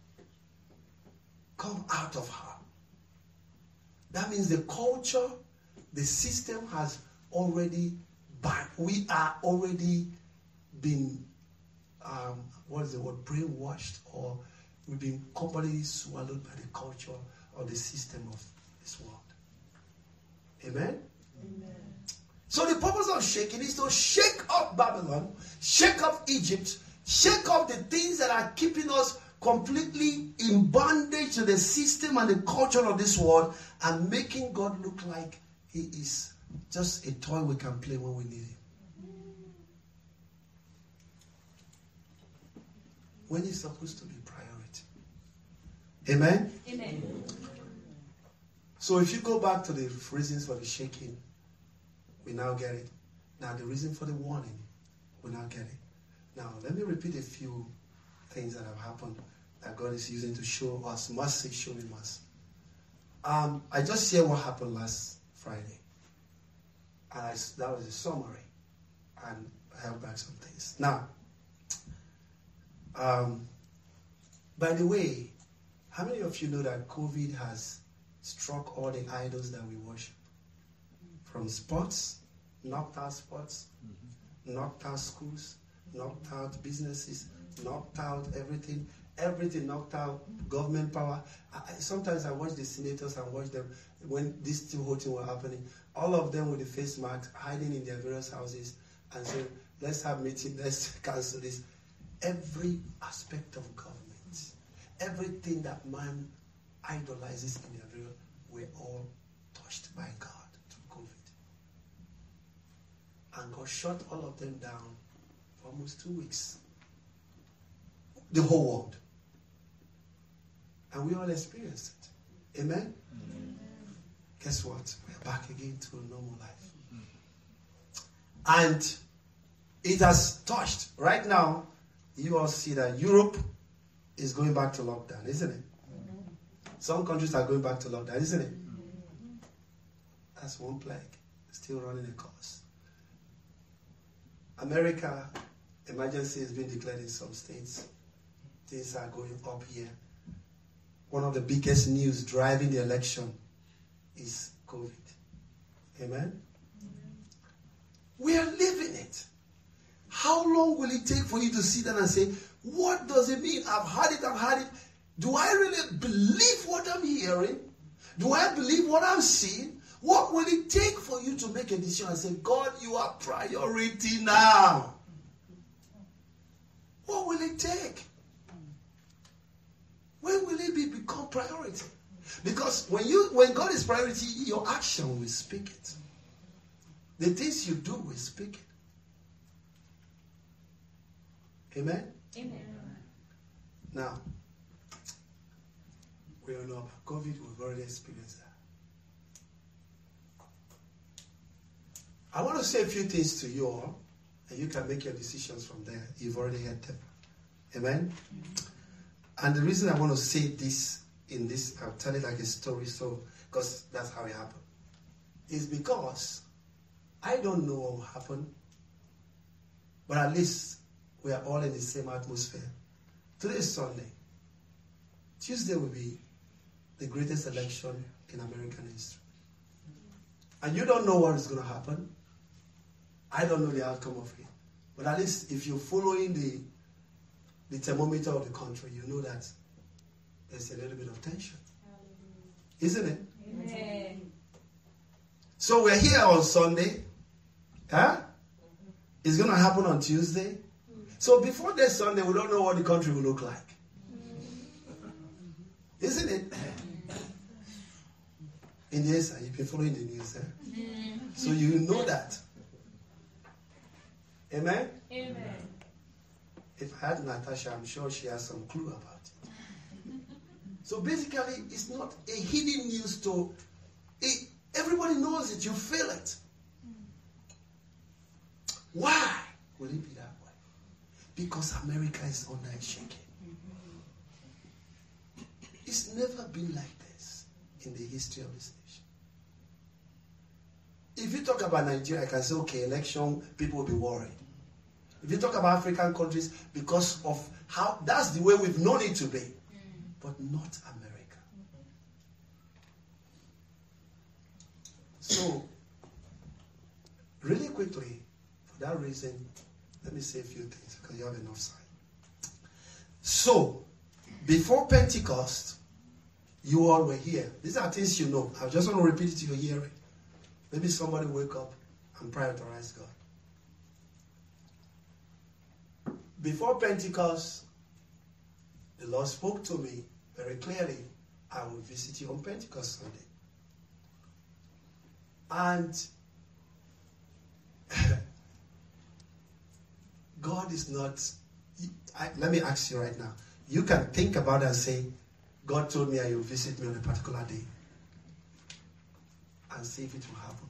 come out of her. That means the culture, the system has already, banned. We are already been, um, what is the word, brainwashed, or we've been completely swallowed by the culture or the system of this world. Amen? Amen. So the purpose of shaking is to shake up Babylon, shake up Egypt, shake up the things that are keeping us completely in bondage to the system and the culture of this world, and making God look like he is just a toy we can play when we need him. When he's supposed to be priority. Amen? Amen. So if you go back to the reasons for the shaking, we now get it. Now the reason for the warning, we now get it. Now let me repeat a few things that have happened that God is using to show us, must say, show me must. Um, I just shared what happened last Friday. And I, that was a summary. And I held back some things. Now, um, by the way, how many of you know that COVID has struck all the idols that we worship? From sports, knocked out sports, mm-hmm. knocked out schools, knocked out businesses, knocked out everything. Everything knocked out, government power. I, sometimes I watch the senators and watch them when these two whole things were happening. All of them with the face masks, hiding in their various houses and saying, let's have meeting, let's cancel this. Every aspect of government, everything that man idolizes in their various, we're all touched by God through COVID. And God shut all of them down for almost two weeks. The whole world. And we all experienced it. Amen? Amen? Guess what? We're back again to a normal life. And it has touched. Right now, you all see that Europe is going back to lockdown, isn't it? Some countries are going back to lockdown, isn't it? That's one plague. Still running a course. America, emergency has been declared in some states. Things are going up here. One of the biggest news driving the election is COVID. Amen? Amen? We are living it. How long will it take for you to sit down and say, what does it mean? I've heard it, I've heard it. Do I really believe what I'm hearing? Do I believe what I'm seeing? What will it take for you to make a decision and say, God, you are priority now? What will it take? When will it be become priority? Because when you when God is priority, your action will speak it. The things you do will speak it. Amen? Amen. Now, we all know about COVID, we've already experienced that. I want to say a few things to you all, and you can make your decisions from there. You've already heard them. Amen? Mm-hmm. And the reason I want to say this in this, I'll tell it like a story, so because that's how it happened, is because I don't know what will happen, but at least we are all in the same atmosphere. Today is Sunday. Tuesday will be the greatest election in American history. And you don't know what is going to happen. I don't know the outcome of it. But at least if you're following the the thermometer of the country, you know that there's a little bit of tension. Isn't it? Amen. So we're here on Sunday. Huh? It's going to happen on Tuesday. So before this Sunday, we don't know what the country will look like. Isn't it? In the you've been following the news. Eh? So you know that. Amen? Amen. If I had Natasha, I'm sure she has some clue about it. So basically, it's not a hidden news to it, everybody knows it. You feel it. Why will it be that way? Because America is under a shaking. It's never been like this in the history of this nation. If you talk about Nigeria, I can say, okay, election, people will be worried. If you talk about African countries, because of how, that's the way we've known it to be. But not America. So, really quickly, for that reason, let me say a few things because you have enough time. So, before Pentecost, you all were here. These are things you know. I just want to repeat it to your hearing. Maybe somebody wake up and prioritize God. Before Pentecost, the Lord spoke to me very clearly. I will visit you on Pentecost Sunday. And God is not, I, let me ask you right now. You can think about it and say, God told me I will visit me on a particular day. And see if it will happen.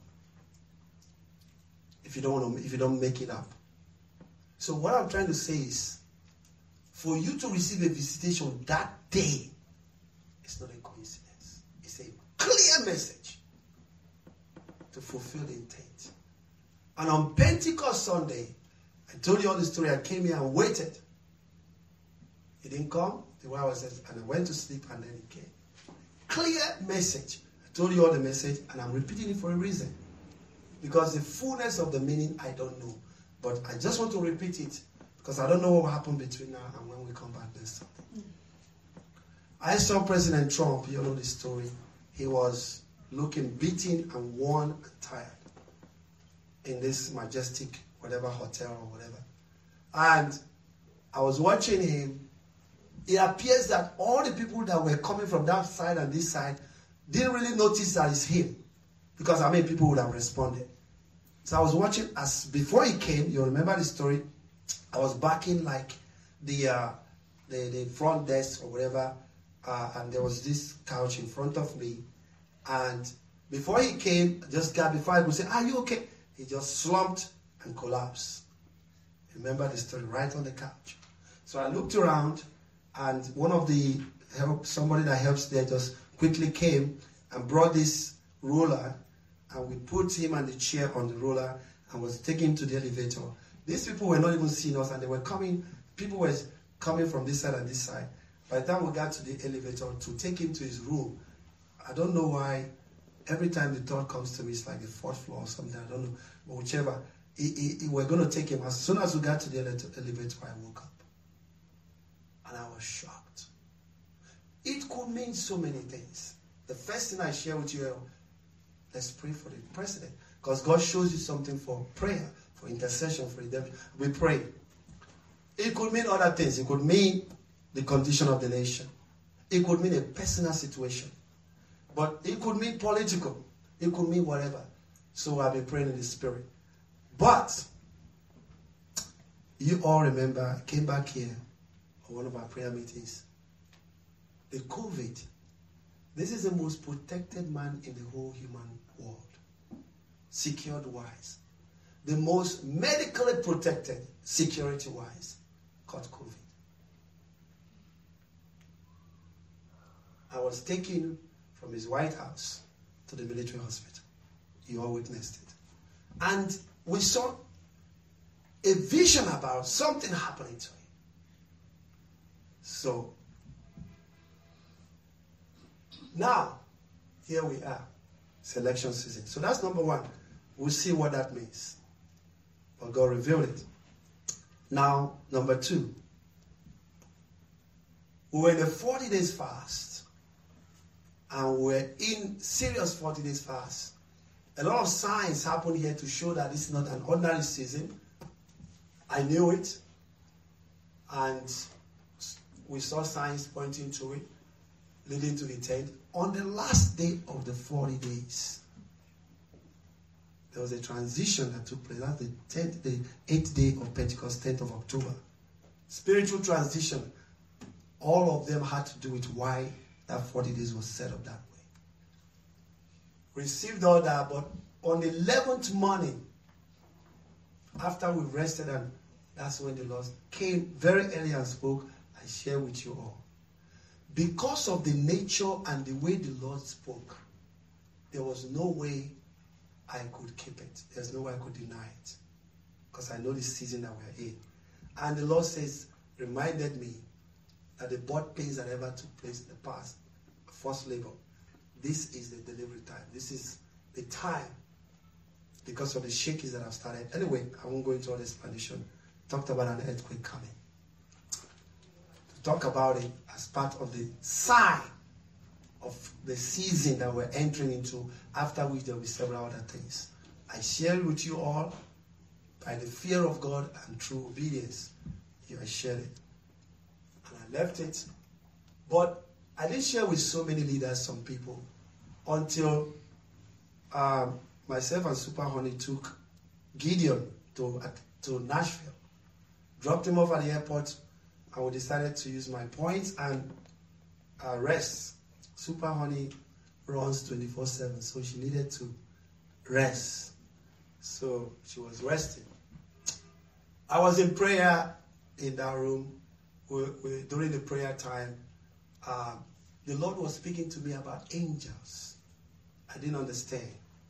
If you don't want to, if you don't make it up. So what I'm trying to say is, for you to receive a visitation that day, it's not a coincidence. It's a clear message to fulfill the intent. And on Pentecost Sunday, I told you all the story. I came here and waited. He didn't come. The way I was, and I went to sleep, and then he came. Clear message. I told you all the message, and I'm repeating it for a reason. Because the fullness of the meaning, I don't know. But I just want to repeat it, because I don't know what will happen between now and when we come back next Sunday. I saw President Trump, you know the story. He was looking beaten and worn and tired in this majestic whatever hotel or whatever. And I was watching him. It appears that all the people that were coming from that side and this side didn't really notice that it's him. Because I mean, people would have responded. So I was watching as before he came. You remember the story? I was backing like the uh, the, the front desk or whatever. Uh, and there was this couch in front of me. And before he came, just got before I would say, "Are you okay?" He just slumped and collapsed. Remember the story, right on the couch. So I looked around, and one of the help, somebody that helps there just quickly came and brought this roller, and we put him and the chair on the roller and was taking him to the elevator. These people were not even seeing us, and they were coming, people were coming from this side and this side. By the time we got to the elevator to take him to his room, I don't know why, every time the thought comes to me, it's like the fourth floor or something, I don't know, but whichever. He, he, he, we're going to take him. As soon as we got to the elevator, I woke up. And I was shocked. It could mean so many things. The first thing I share with you, let's pray for the president. Because God shows you something for prayer, for intercession, for redemption. We pray. It could mean other things. It could mean the condition of the nation. It could mean a personal situation. But it could mean political. It could mean whatever. So I'll be praying in the spirit. But you all remember, I came back here for one of our prayer meetings. The COVID. This is the most protected man in the whole human world. Secured wise. The most medically protected, security wise, caught COVID. I was taken from his White House to the military hospital. You all witnessed it. And we saw a vision about something happening to him. So, now, here we are. It's election season. So that's number one. We'll see what that means. But God revealed it. Now, number two. We were in a forty days fast. And we're in serious forty days fast. A lot of signs happen here to show that this is not an ordinary season. I knew it. And we saw signs pointing to it, leading to the tenth. On the last day of the forty days, there was a transition that took place. That's the tenth, the eighth day of Pentecost, tenth of October. Spiritual transition. All of them had to do with why that forty days was set up that way. Received all that, but on the eleventh morning, after we rested, and that's when the Lord came very early and spoke, I share with you all. Because of the nature and the way the Lord spoke, there was no way I could keep it. There's no way I could deny it. Because I know the season that we're in. And the Lord says, reminded me that the birth pains that ever took place in the past, first labor, this is the delivery time. This is the time because of the shakings that have started. Anyway, I won't go into all the explanation. Talked about an earthquake coming. To talk about it as part of the sign of the season that we're entering into, after which there will be several other things. I share with you all by the fear of God and through obedience. You I shared it. And I left it. But I didn't share with so many leaders, some people, until um, myself and Super Honey took Gideon to, uh, to Nashville. Dropped him off at the airport, and we decided to use my points and uh, rest. Super Honey runs twenty-four seven, so she needed to rest. So she was resting. I was in prayer in that room. We, we, during the prayer time, uh, the Lord was speaking to me about angels. I didn't understand.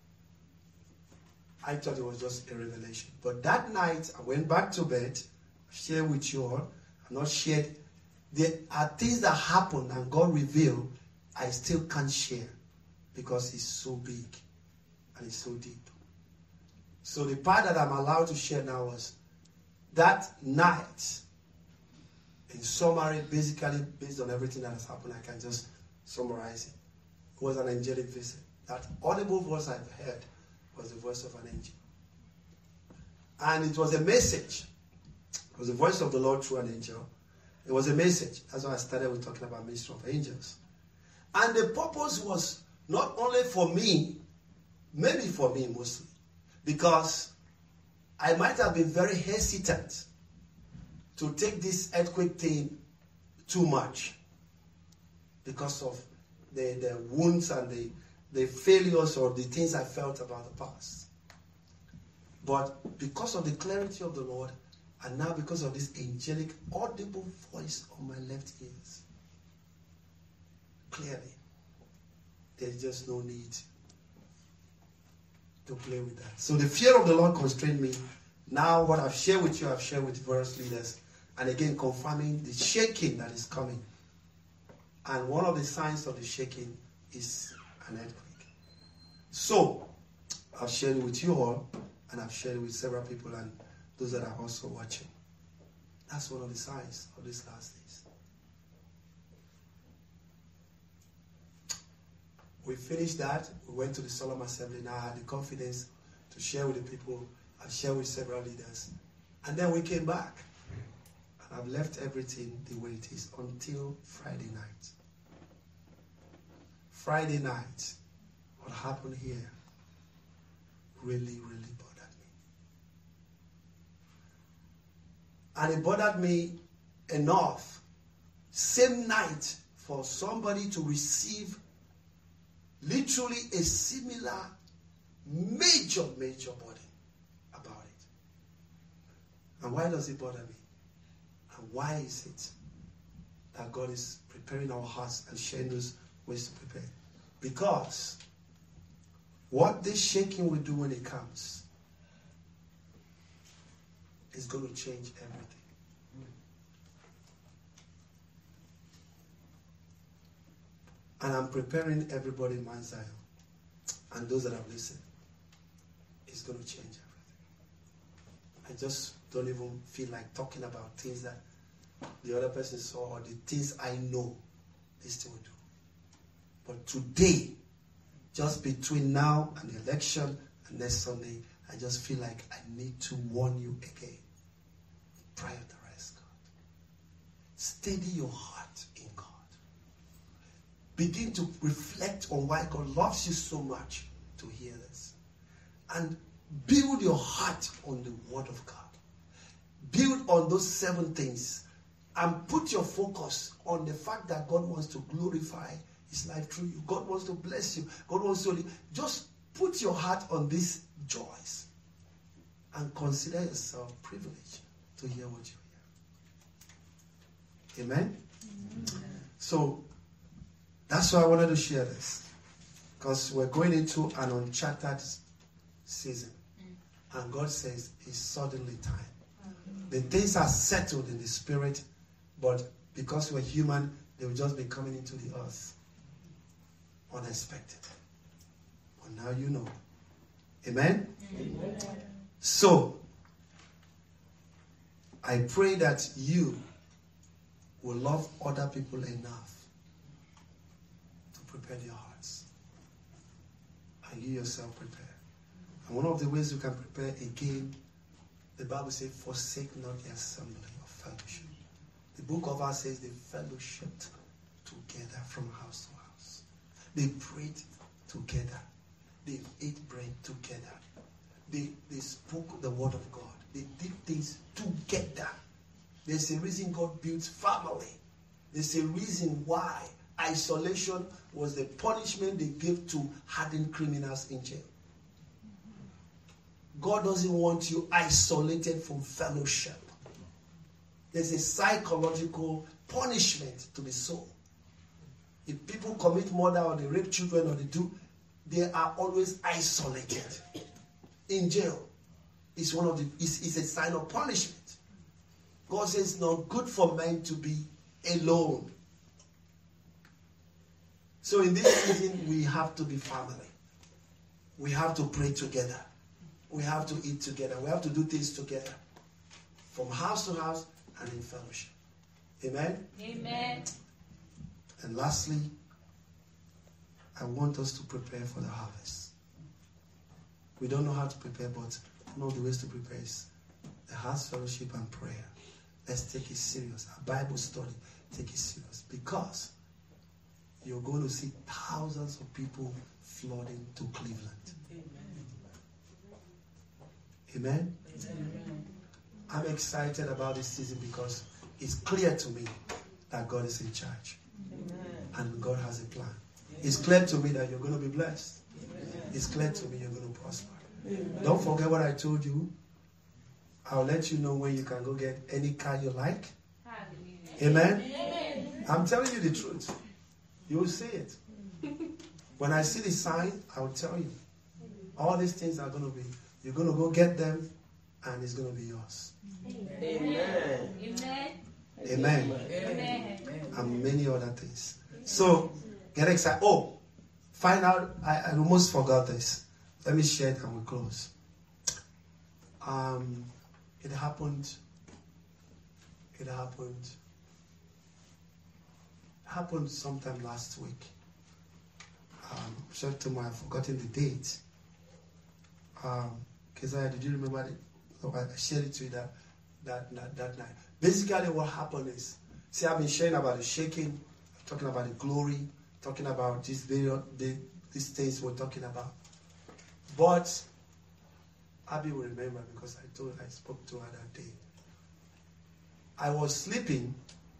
I thought it was just a revelation. But that night, I went back to bed, shared with you all. I'm not shared. There are things that happen and God revealed, I still can't share because it's so big and it's so deep. So the part that I'm allowed to share now was that night, in summary, basically based on everything that has happened, I can just summarize it. It was an angelic visit. That audible voice I've heard was the voice of an angel. And it was a message. It was the voice of the Lord through an angel. It was a message. That's why I started with talking about ministry of angels. And the purpose was not only for me, maybe for me mostly, because I might have been very hesitant to take this earthquake thing too much because of the, the wounds and the, the failures or the things I felt about the past. But because of the clarity of the Lord, and now because of this angelic audible voice on my left ears, clearly, there's just no need to play with that. So the fear of the Lord constrained me. Now what I've shared with you, I've shared with various leaders. And again, confirming the shaking that is coming. And one of the signs of the shaking is an earthquake. So, I've shared it with you all, and I've shared it with several people and those that are also watching. That's one of the signs of these last days. We finished that. We went to the Solemn Assembly. Now I had the confidence to share with the people. I've shared with several leaders. And then we came back. And I've left everything the way it is until Friday night. Friday night, what happened here really, really bothered me. And it bothered me enough, same night, for somebody to receive literally a similar major, major burden about it. And why does it bother me? And why is it that God is preparing our hearts and sharing those ways to prepare? Because what this shaking will do when it comes is going to change everything. And I'm preparing everybody in Mount Zion and those that have listened. It's going to change everything. I just don't even feel like talking about things that the other person saw or the things I know this thing will do. But today, just between now and the election and next Sunday, I just feel like I need to warn you again. Prioritize God. Steady your heart in God. Begin to reflect on why God loves you so much to hear this. And Build your heart on the word of God. Build on those seven things and put your focus on the fact that God wants to glorify his life through you. God wants to bless you. God wants to just put your heart on these joys and consider yourself privileged to hear what you hear. Amen? Amen. So that's why I wanted to share this, because we're going into an uncharted season, and God says it's suddenly time. The things are settled in the spirit, but because we're human, they will just be coming into the earth unexpected. But now you know. Amen? Amen. So, I pray that you will love other people enough to prepare your hearts. And you yourself prepare. And one of the ways you can prepare again, the Bible says, forsake not the assembly of fellowship. The book of Acts says they fellowshiped together from house to house. They prayed together. They ate bread together. They, they spoke the word of God. They did things together. There's a reason God built family. There's a reason why isolation was the punishment they gave to hardened criminals in jail. God doesn't want you isolated from fellowship. There's a psychological punishment to the soul. If people commit murder or they rape children or they do, they are always isolated. In jail, it's one of the it's, it's a sign of punishment. God says it's not good for men to be alone. So in this season, we have to be family. We have to pray together. We have to eat together. We have to do things together. From house to house and in fellowship. Amen? Amen. And lastly, I want us to prepare for the harvest. We don't know how to prepare, but one of the ways to prepare is the house fellowship and prayer. Let's take it serious. A Bible study, take it serious. Because you're going to see thousands of people flooding to Cleveland. Amen? Amen? I'm excited about this season because it's clear to me that God is in charge. Amen. And God has a plan. Amen. It's clear to me that you're going to be blessed. Amen. It's clear to me you're going to prosper. Amen. Don't forget what I told you. I'll let you know when you can go get any car you like. Amen? Amen. I'm telling you the truth. You will see it. When I see the sign, I'll tell you. All these things are going to be, you're going to go get them, and it's going to be yours. Amen. Amen. Amen. Amen. And many other things. So, get excited. Oh, find out, I, I almost forgot this. Let me share it and we'll close. Um, it happened, it happened, it happened sometime last week. Um, short term, I've forgotten the date. Um, Keziah, did you remember it? So I shared it to you that, that, that, that night. Basically, what happened is, see, I've been sharing about the shaking, talking about the glory, talking about these video, the, these things we're talking about. But Abby will remember because I told, I spoke to her that day. I was sleeping,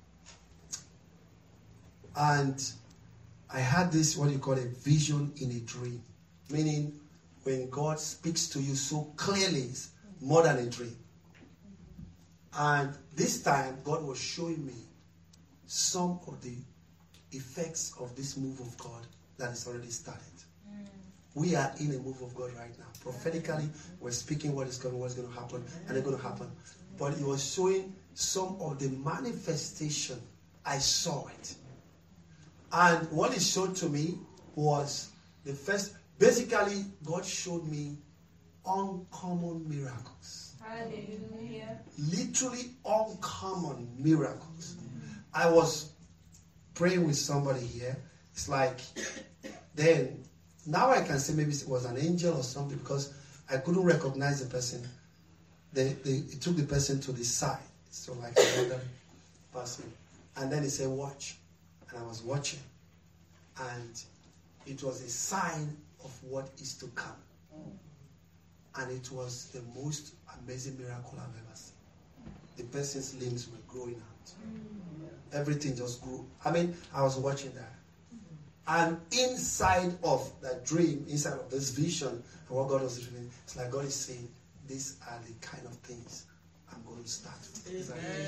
and I had this, what you call a vision in a dream, meaning when God speaks to you so clearly, it's more than a dream. And this time, God was showing me some of the effects of this move of God that is already started. Mm. We are in a move of God right now. Prophetically, we're speaking what is going, what's going to happen, and it's going to happen. But He was showing some of the manifestation. I saw it. And what He showed to me was the first. Basically, God showed me uncommon miracles. Hallelujah. Literally uncommon miracles. I was praying with somebody here. It's like, then, now I can say maybe it was an angel or something because I couldn't recognize the person. They, they it took the person to the side. So like another person. And then he said, watch. And I was watching. And it was a sign of what is to come. and it was the most amazing miracle I've ever seen. The person's limbs were growing out. Everything just grew. I mean, I was watching that. And inside of that dream, inside of this vision, and what God was doing, it's like God is saying, these are the kind of things I'm going to start with.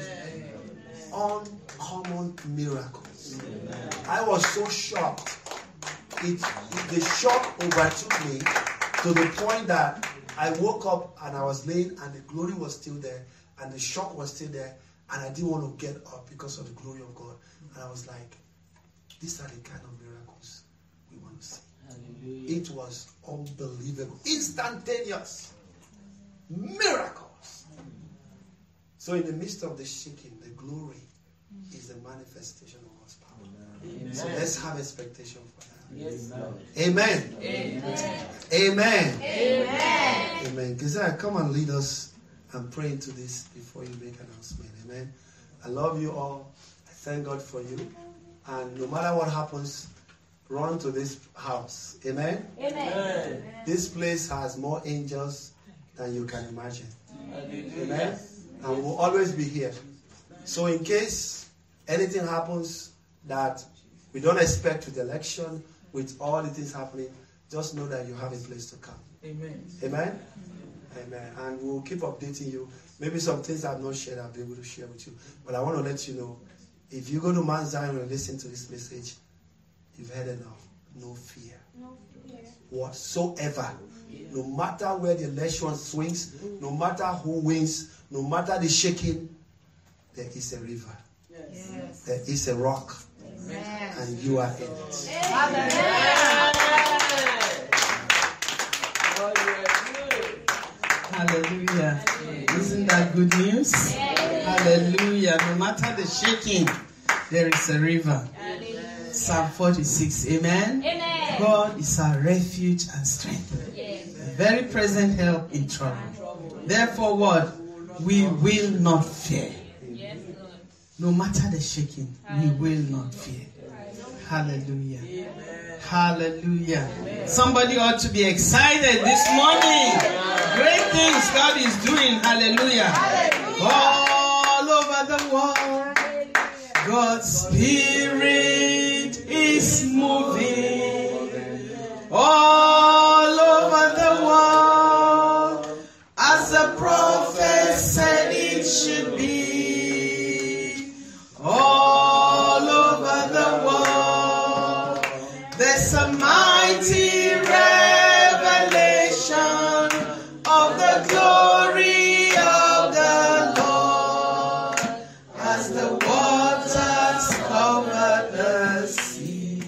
Uncommon miracles. Amen. I was so shocked. It, it, the shock overtook me to the point that I woke up and I was laying and the glory was still there and the shock was still there and I didn't want to get up because of the glory of God. And I was like, these are the kind of miracles we want to see. Hallelujah. It was unbelievable. Instantaneous. Miracles. So in the midst of the shaking, the glory is the manifestation of God's power. Amen. So let's have expectation for that. Yes, Amen. Amen. Amen. Amen. Amen. Keziah, come and lead us and pray into this before you make an announcement. Amen. I love you all. I thank God for you. And no matter what happens, run to this house. Amen. Amen. This place has more angels than you can imagine. Amen. And we'll always be here. So in case anything happens that we don't expect with the election, with all the things happening, just know that you have a place to come. Amen. Amen. Amen. And we'll keep updating you. Maybe some things I've not shared, I'll be able to share with you. But I want to let you know, if you go to Mount Zion and listen to this message, you've heard enough. No fear. No fear. Whatsoever. No matter where the election swings, no matter who wins, no matter the shaking, there is a river. Yes. There is a rock. Amen. And you are in it. Amen. Hallelujah. Isn't that good news? Hallelujah. No matter the shaking, there is a river. Amen. Psalm forty-six. Amen. Amen. God is our refuge and strength. Yes. A very present help in trouble. Therefore, what? We will not fear. Yes, Lord. No matter the shaking, we will not fear. Hallelujah. Amen. Hallelujah. Amen. Somebody ought to be excited this morning. Great things God is doing. Hallelujah. Hallelujah. All over the world, God's Spirit is moving. All over the world, as the prophet said it should be. All over the world, there's a mighty revelation of the glory of the Lord as the waters cover the sea.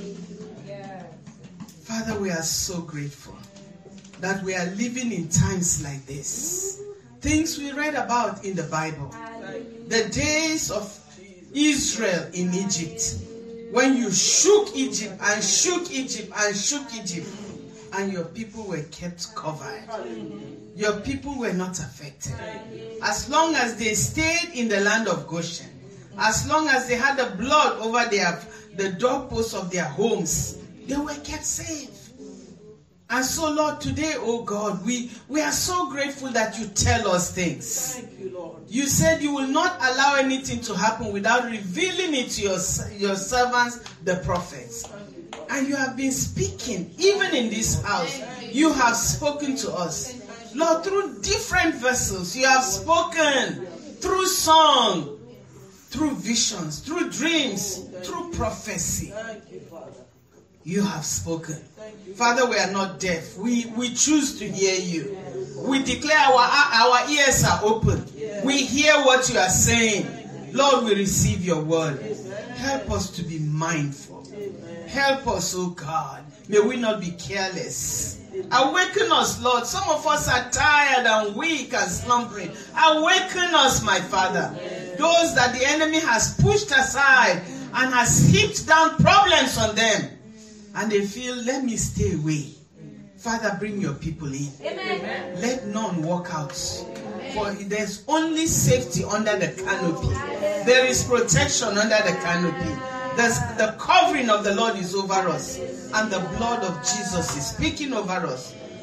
Father, we are so grateful that we are living in times like this. Things we read about in the Bible. The days of Israel in Egypt. When you shook Egypt and shook Egypt and shook Egypt. And your people were kept covered. Your people were not affected. As long as they stayed in the land of Goshen. As long as they had the blood over their, the doorposts of their homes. They were kept safe. And so, Lord, today, oh God, we, we are so grateful that you tell us things. Thank you, Lord. You said you will not allow anything to happen without revealing it to your, your servants, the prophets. And you have been speaking, even in this house. You have spoken to us. Lord, through different vessels, you have spoken. Through song, through visions, through dreams, through prophecy. You have spoken. Father, we are not deaf. We, we choose to hear you. We declare our, our ears are open. We hear what you are saying. Lord, we receive your word. Help us to be mindful. Help us, oh God. May we not be careless. Awaken us, Lord. Some of us are tired and weak and slumbering. Awaken us, my Father. Those that the enemy has pushed aside and has heaped down problems on them. And they feel, let me stay away. Father, bring your people in. Amen. Let none walk out. Amen. For there's only safety under the canopy. There is protection under the canopy. There's, the covering of the Lord is over us. And the blood of Jesus is speaking over us.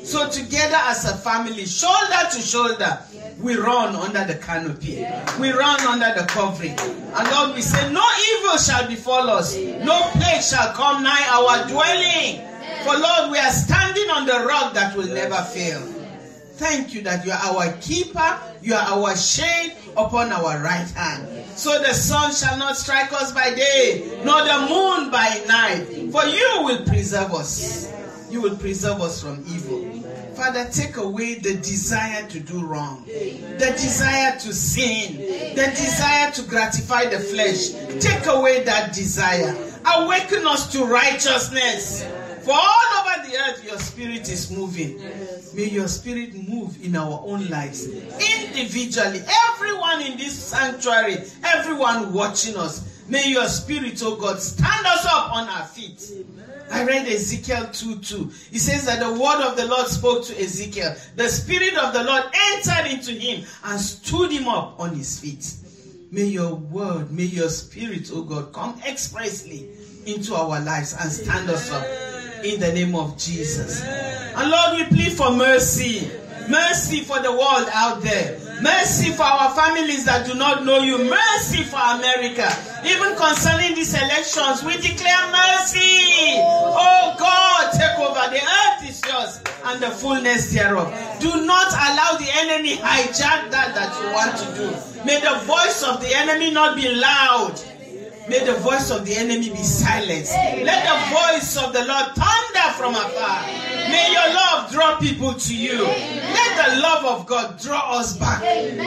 So together as a family, shoulder to shoulder, we run under the canopy. We run under the covering. And Lord, we say, no evil shall befall us. No plague shall come nigh our dwelling. For Lord, we are standing on the rock that will never fail. Thank you that you are our keeper. You are our shade upon our right hand. So the sun shall not strike us by day, nor the moon by night. For you will preserve us. You will preserve us from evil. Father, take away the desire to do wrong, the desire to sin, the desire to gratify the flesh. Take away that desire. Awaken us to righteousness. For all over the earth, your spirit is moving. May your spirit move in our own lives. Individually, everyone in this sanctuary, everyone watching us, may your spirit, oh God, stand us up on our feet. I read Ezekiel two two. It says that the word of the Lord spoke to Ezekiel. The spirit of the Lord entered into him and stood him up on his feet. May your word, may your spirit, oh God, come expressly into our lives and stand us up in the name of Jesus. And Lord, we plead for mercy. Mercy for the world out there. Mercy for our families that do not know you. Mercy for America. Even concerning these elections, we declare mercy. Oh God, take over. The earth is yours and the fullness thereof. Do not allow the enemy hijack that that you want to do. May the voice of the enemy not be loud. May the voice of the enemy be silenced. Let the voice of the Lord thunder from afar. May your love draw people to you. Let the love of God draw us back.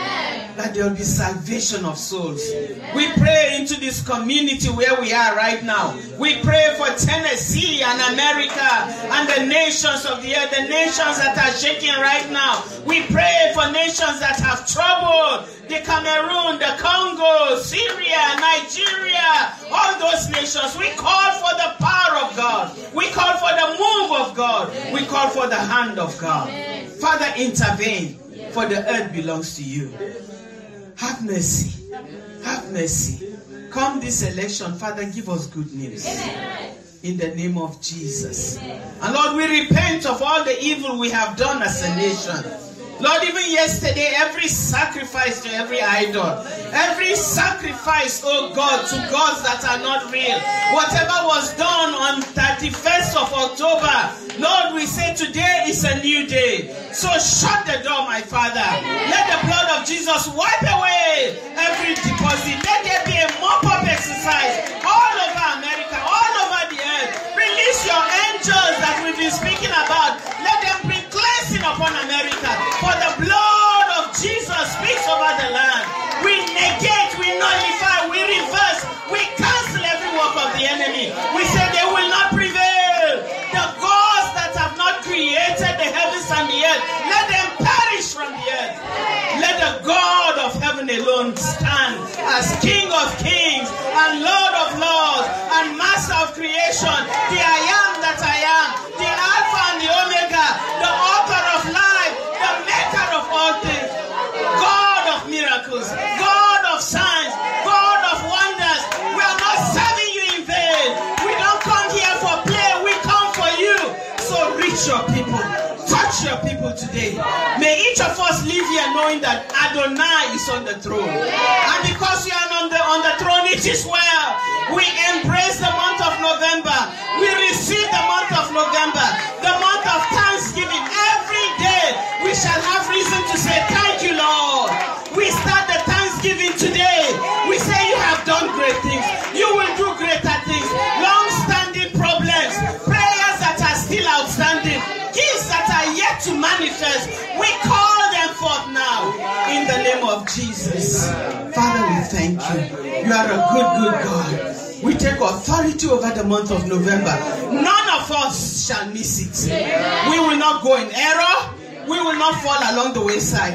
That there will be salvation of souls. We pray into this community where we are right now. We pray for Tennessee and America and the nations of the earth, the nations that are shaking right now. We pray for nations that have trouble. The Cameroon, the Congo, Syria, Nigeria, all those nations. We call for the power of God. We call for the move of God. We call for the hand of God. Father, intervene, for the earth belongs to you. Have mercy. Have mercy. Come this election, Father, give us good news. In the name of Jesus. And Lord, we repent of all the evil we have done as a nation. Lord, even yesterday, every sacrifice to every idol, every sacrifice, oh God, to gods that are not real, whatever was done on thirty-first of October, Lord, we say today is a new day. So shut the door, my Father. Let the blood of Jesus wipe away every deposit. Let there be a mop-up exercise all over America, all over the earth. Release your angels that we've been speaking about. Let them bring cleansing upon America. For the blood of Jesus speaks over the land. We negate, we nullify, we reverse, we cancel every work of the enemy. We say they will not prevail. The gods that have not created the heavens and the earth, let them perish from the earth. Let the God of heaven alone stand as King of kings and Lord of lords and Master of creation, the I am that I am, the Alpha and the Omega, the author of life, the maker of all things, God of miracles, God of signs, God of wonders. We are not serving you in vain. We don't come here for play, we come for you. So reach your people, touch your people today. May each of us live here knowing that Adonai is on the throne. And because you are on the, on the throne, it is well. We embrace the month of November. We receive the month of November, the month of Thanksgiving. Every day we shall have reason to say thank you, Lord. We start the Thanksgiving today. We say you have done great things. You will do greater things. Long-standing problems, prayers that are still outstanding, gifts that are yet to manifest. We call them forth now in the name of Jesus. Father, we thank you. You are a good, good God. We take authority over the month of November. None of us shall miss it. We will not go in error. We will not fall along the wayside.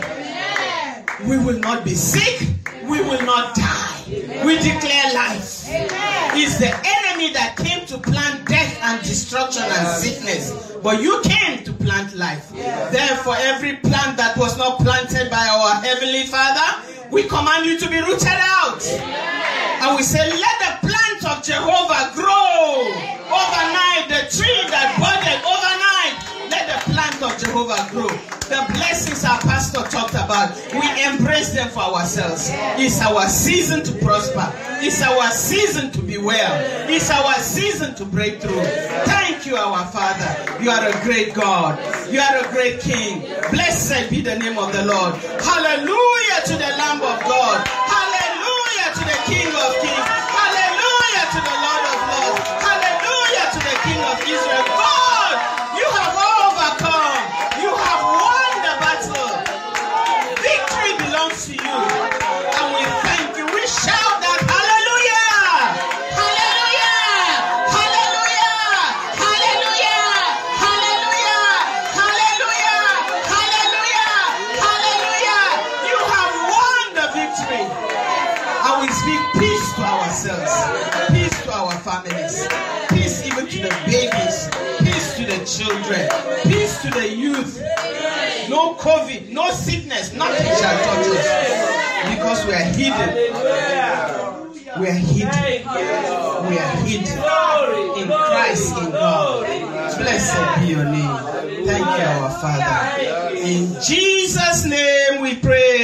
We will not be sick. We will not die. We declare life. It's the enemy that came to plant death and destruction and sickness. But you came to plant life. Therefore, every plant that was not planted by our Heavenly Father, we command you to be rooted out. And we say, let the plant of Jehovah grow overnight. The tree that budded overnight, let the plant of Jehovah overgrow. The blessings our pastor talked about, we embrace them for ourselves. It's our season to prosper. It's our season to be well. It's our season to break through. Thank you, our Father. You are a great God. You are a great King. Blessed be the name of the Lord. Hallelujah to the Lamb of God. Hallelujah to the King of Kings. Hallelujah to the Lord of Lords. Hallelujah to the King of Israel. God, you have overcome. You have won the battle. Victory belongs to you. And we thank you. We shout that hallelujah. Hallelujah. Hallelujah. Hallelujah. Hallelujah. Hallelujah. Hallelujah. Hallelujah. You have won the victory. And we speak peace to ourselves. Peace to our families. Peace even to the babies. Peace to the children. Peace to the youth. No COVID, no sickness, nothing shall touch us. Because we are hidden. We are hidden. We are hidden in Christ, in God. Blessed be your name. Thank you, our Father. In Jesus' name we pray.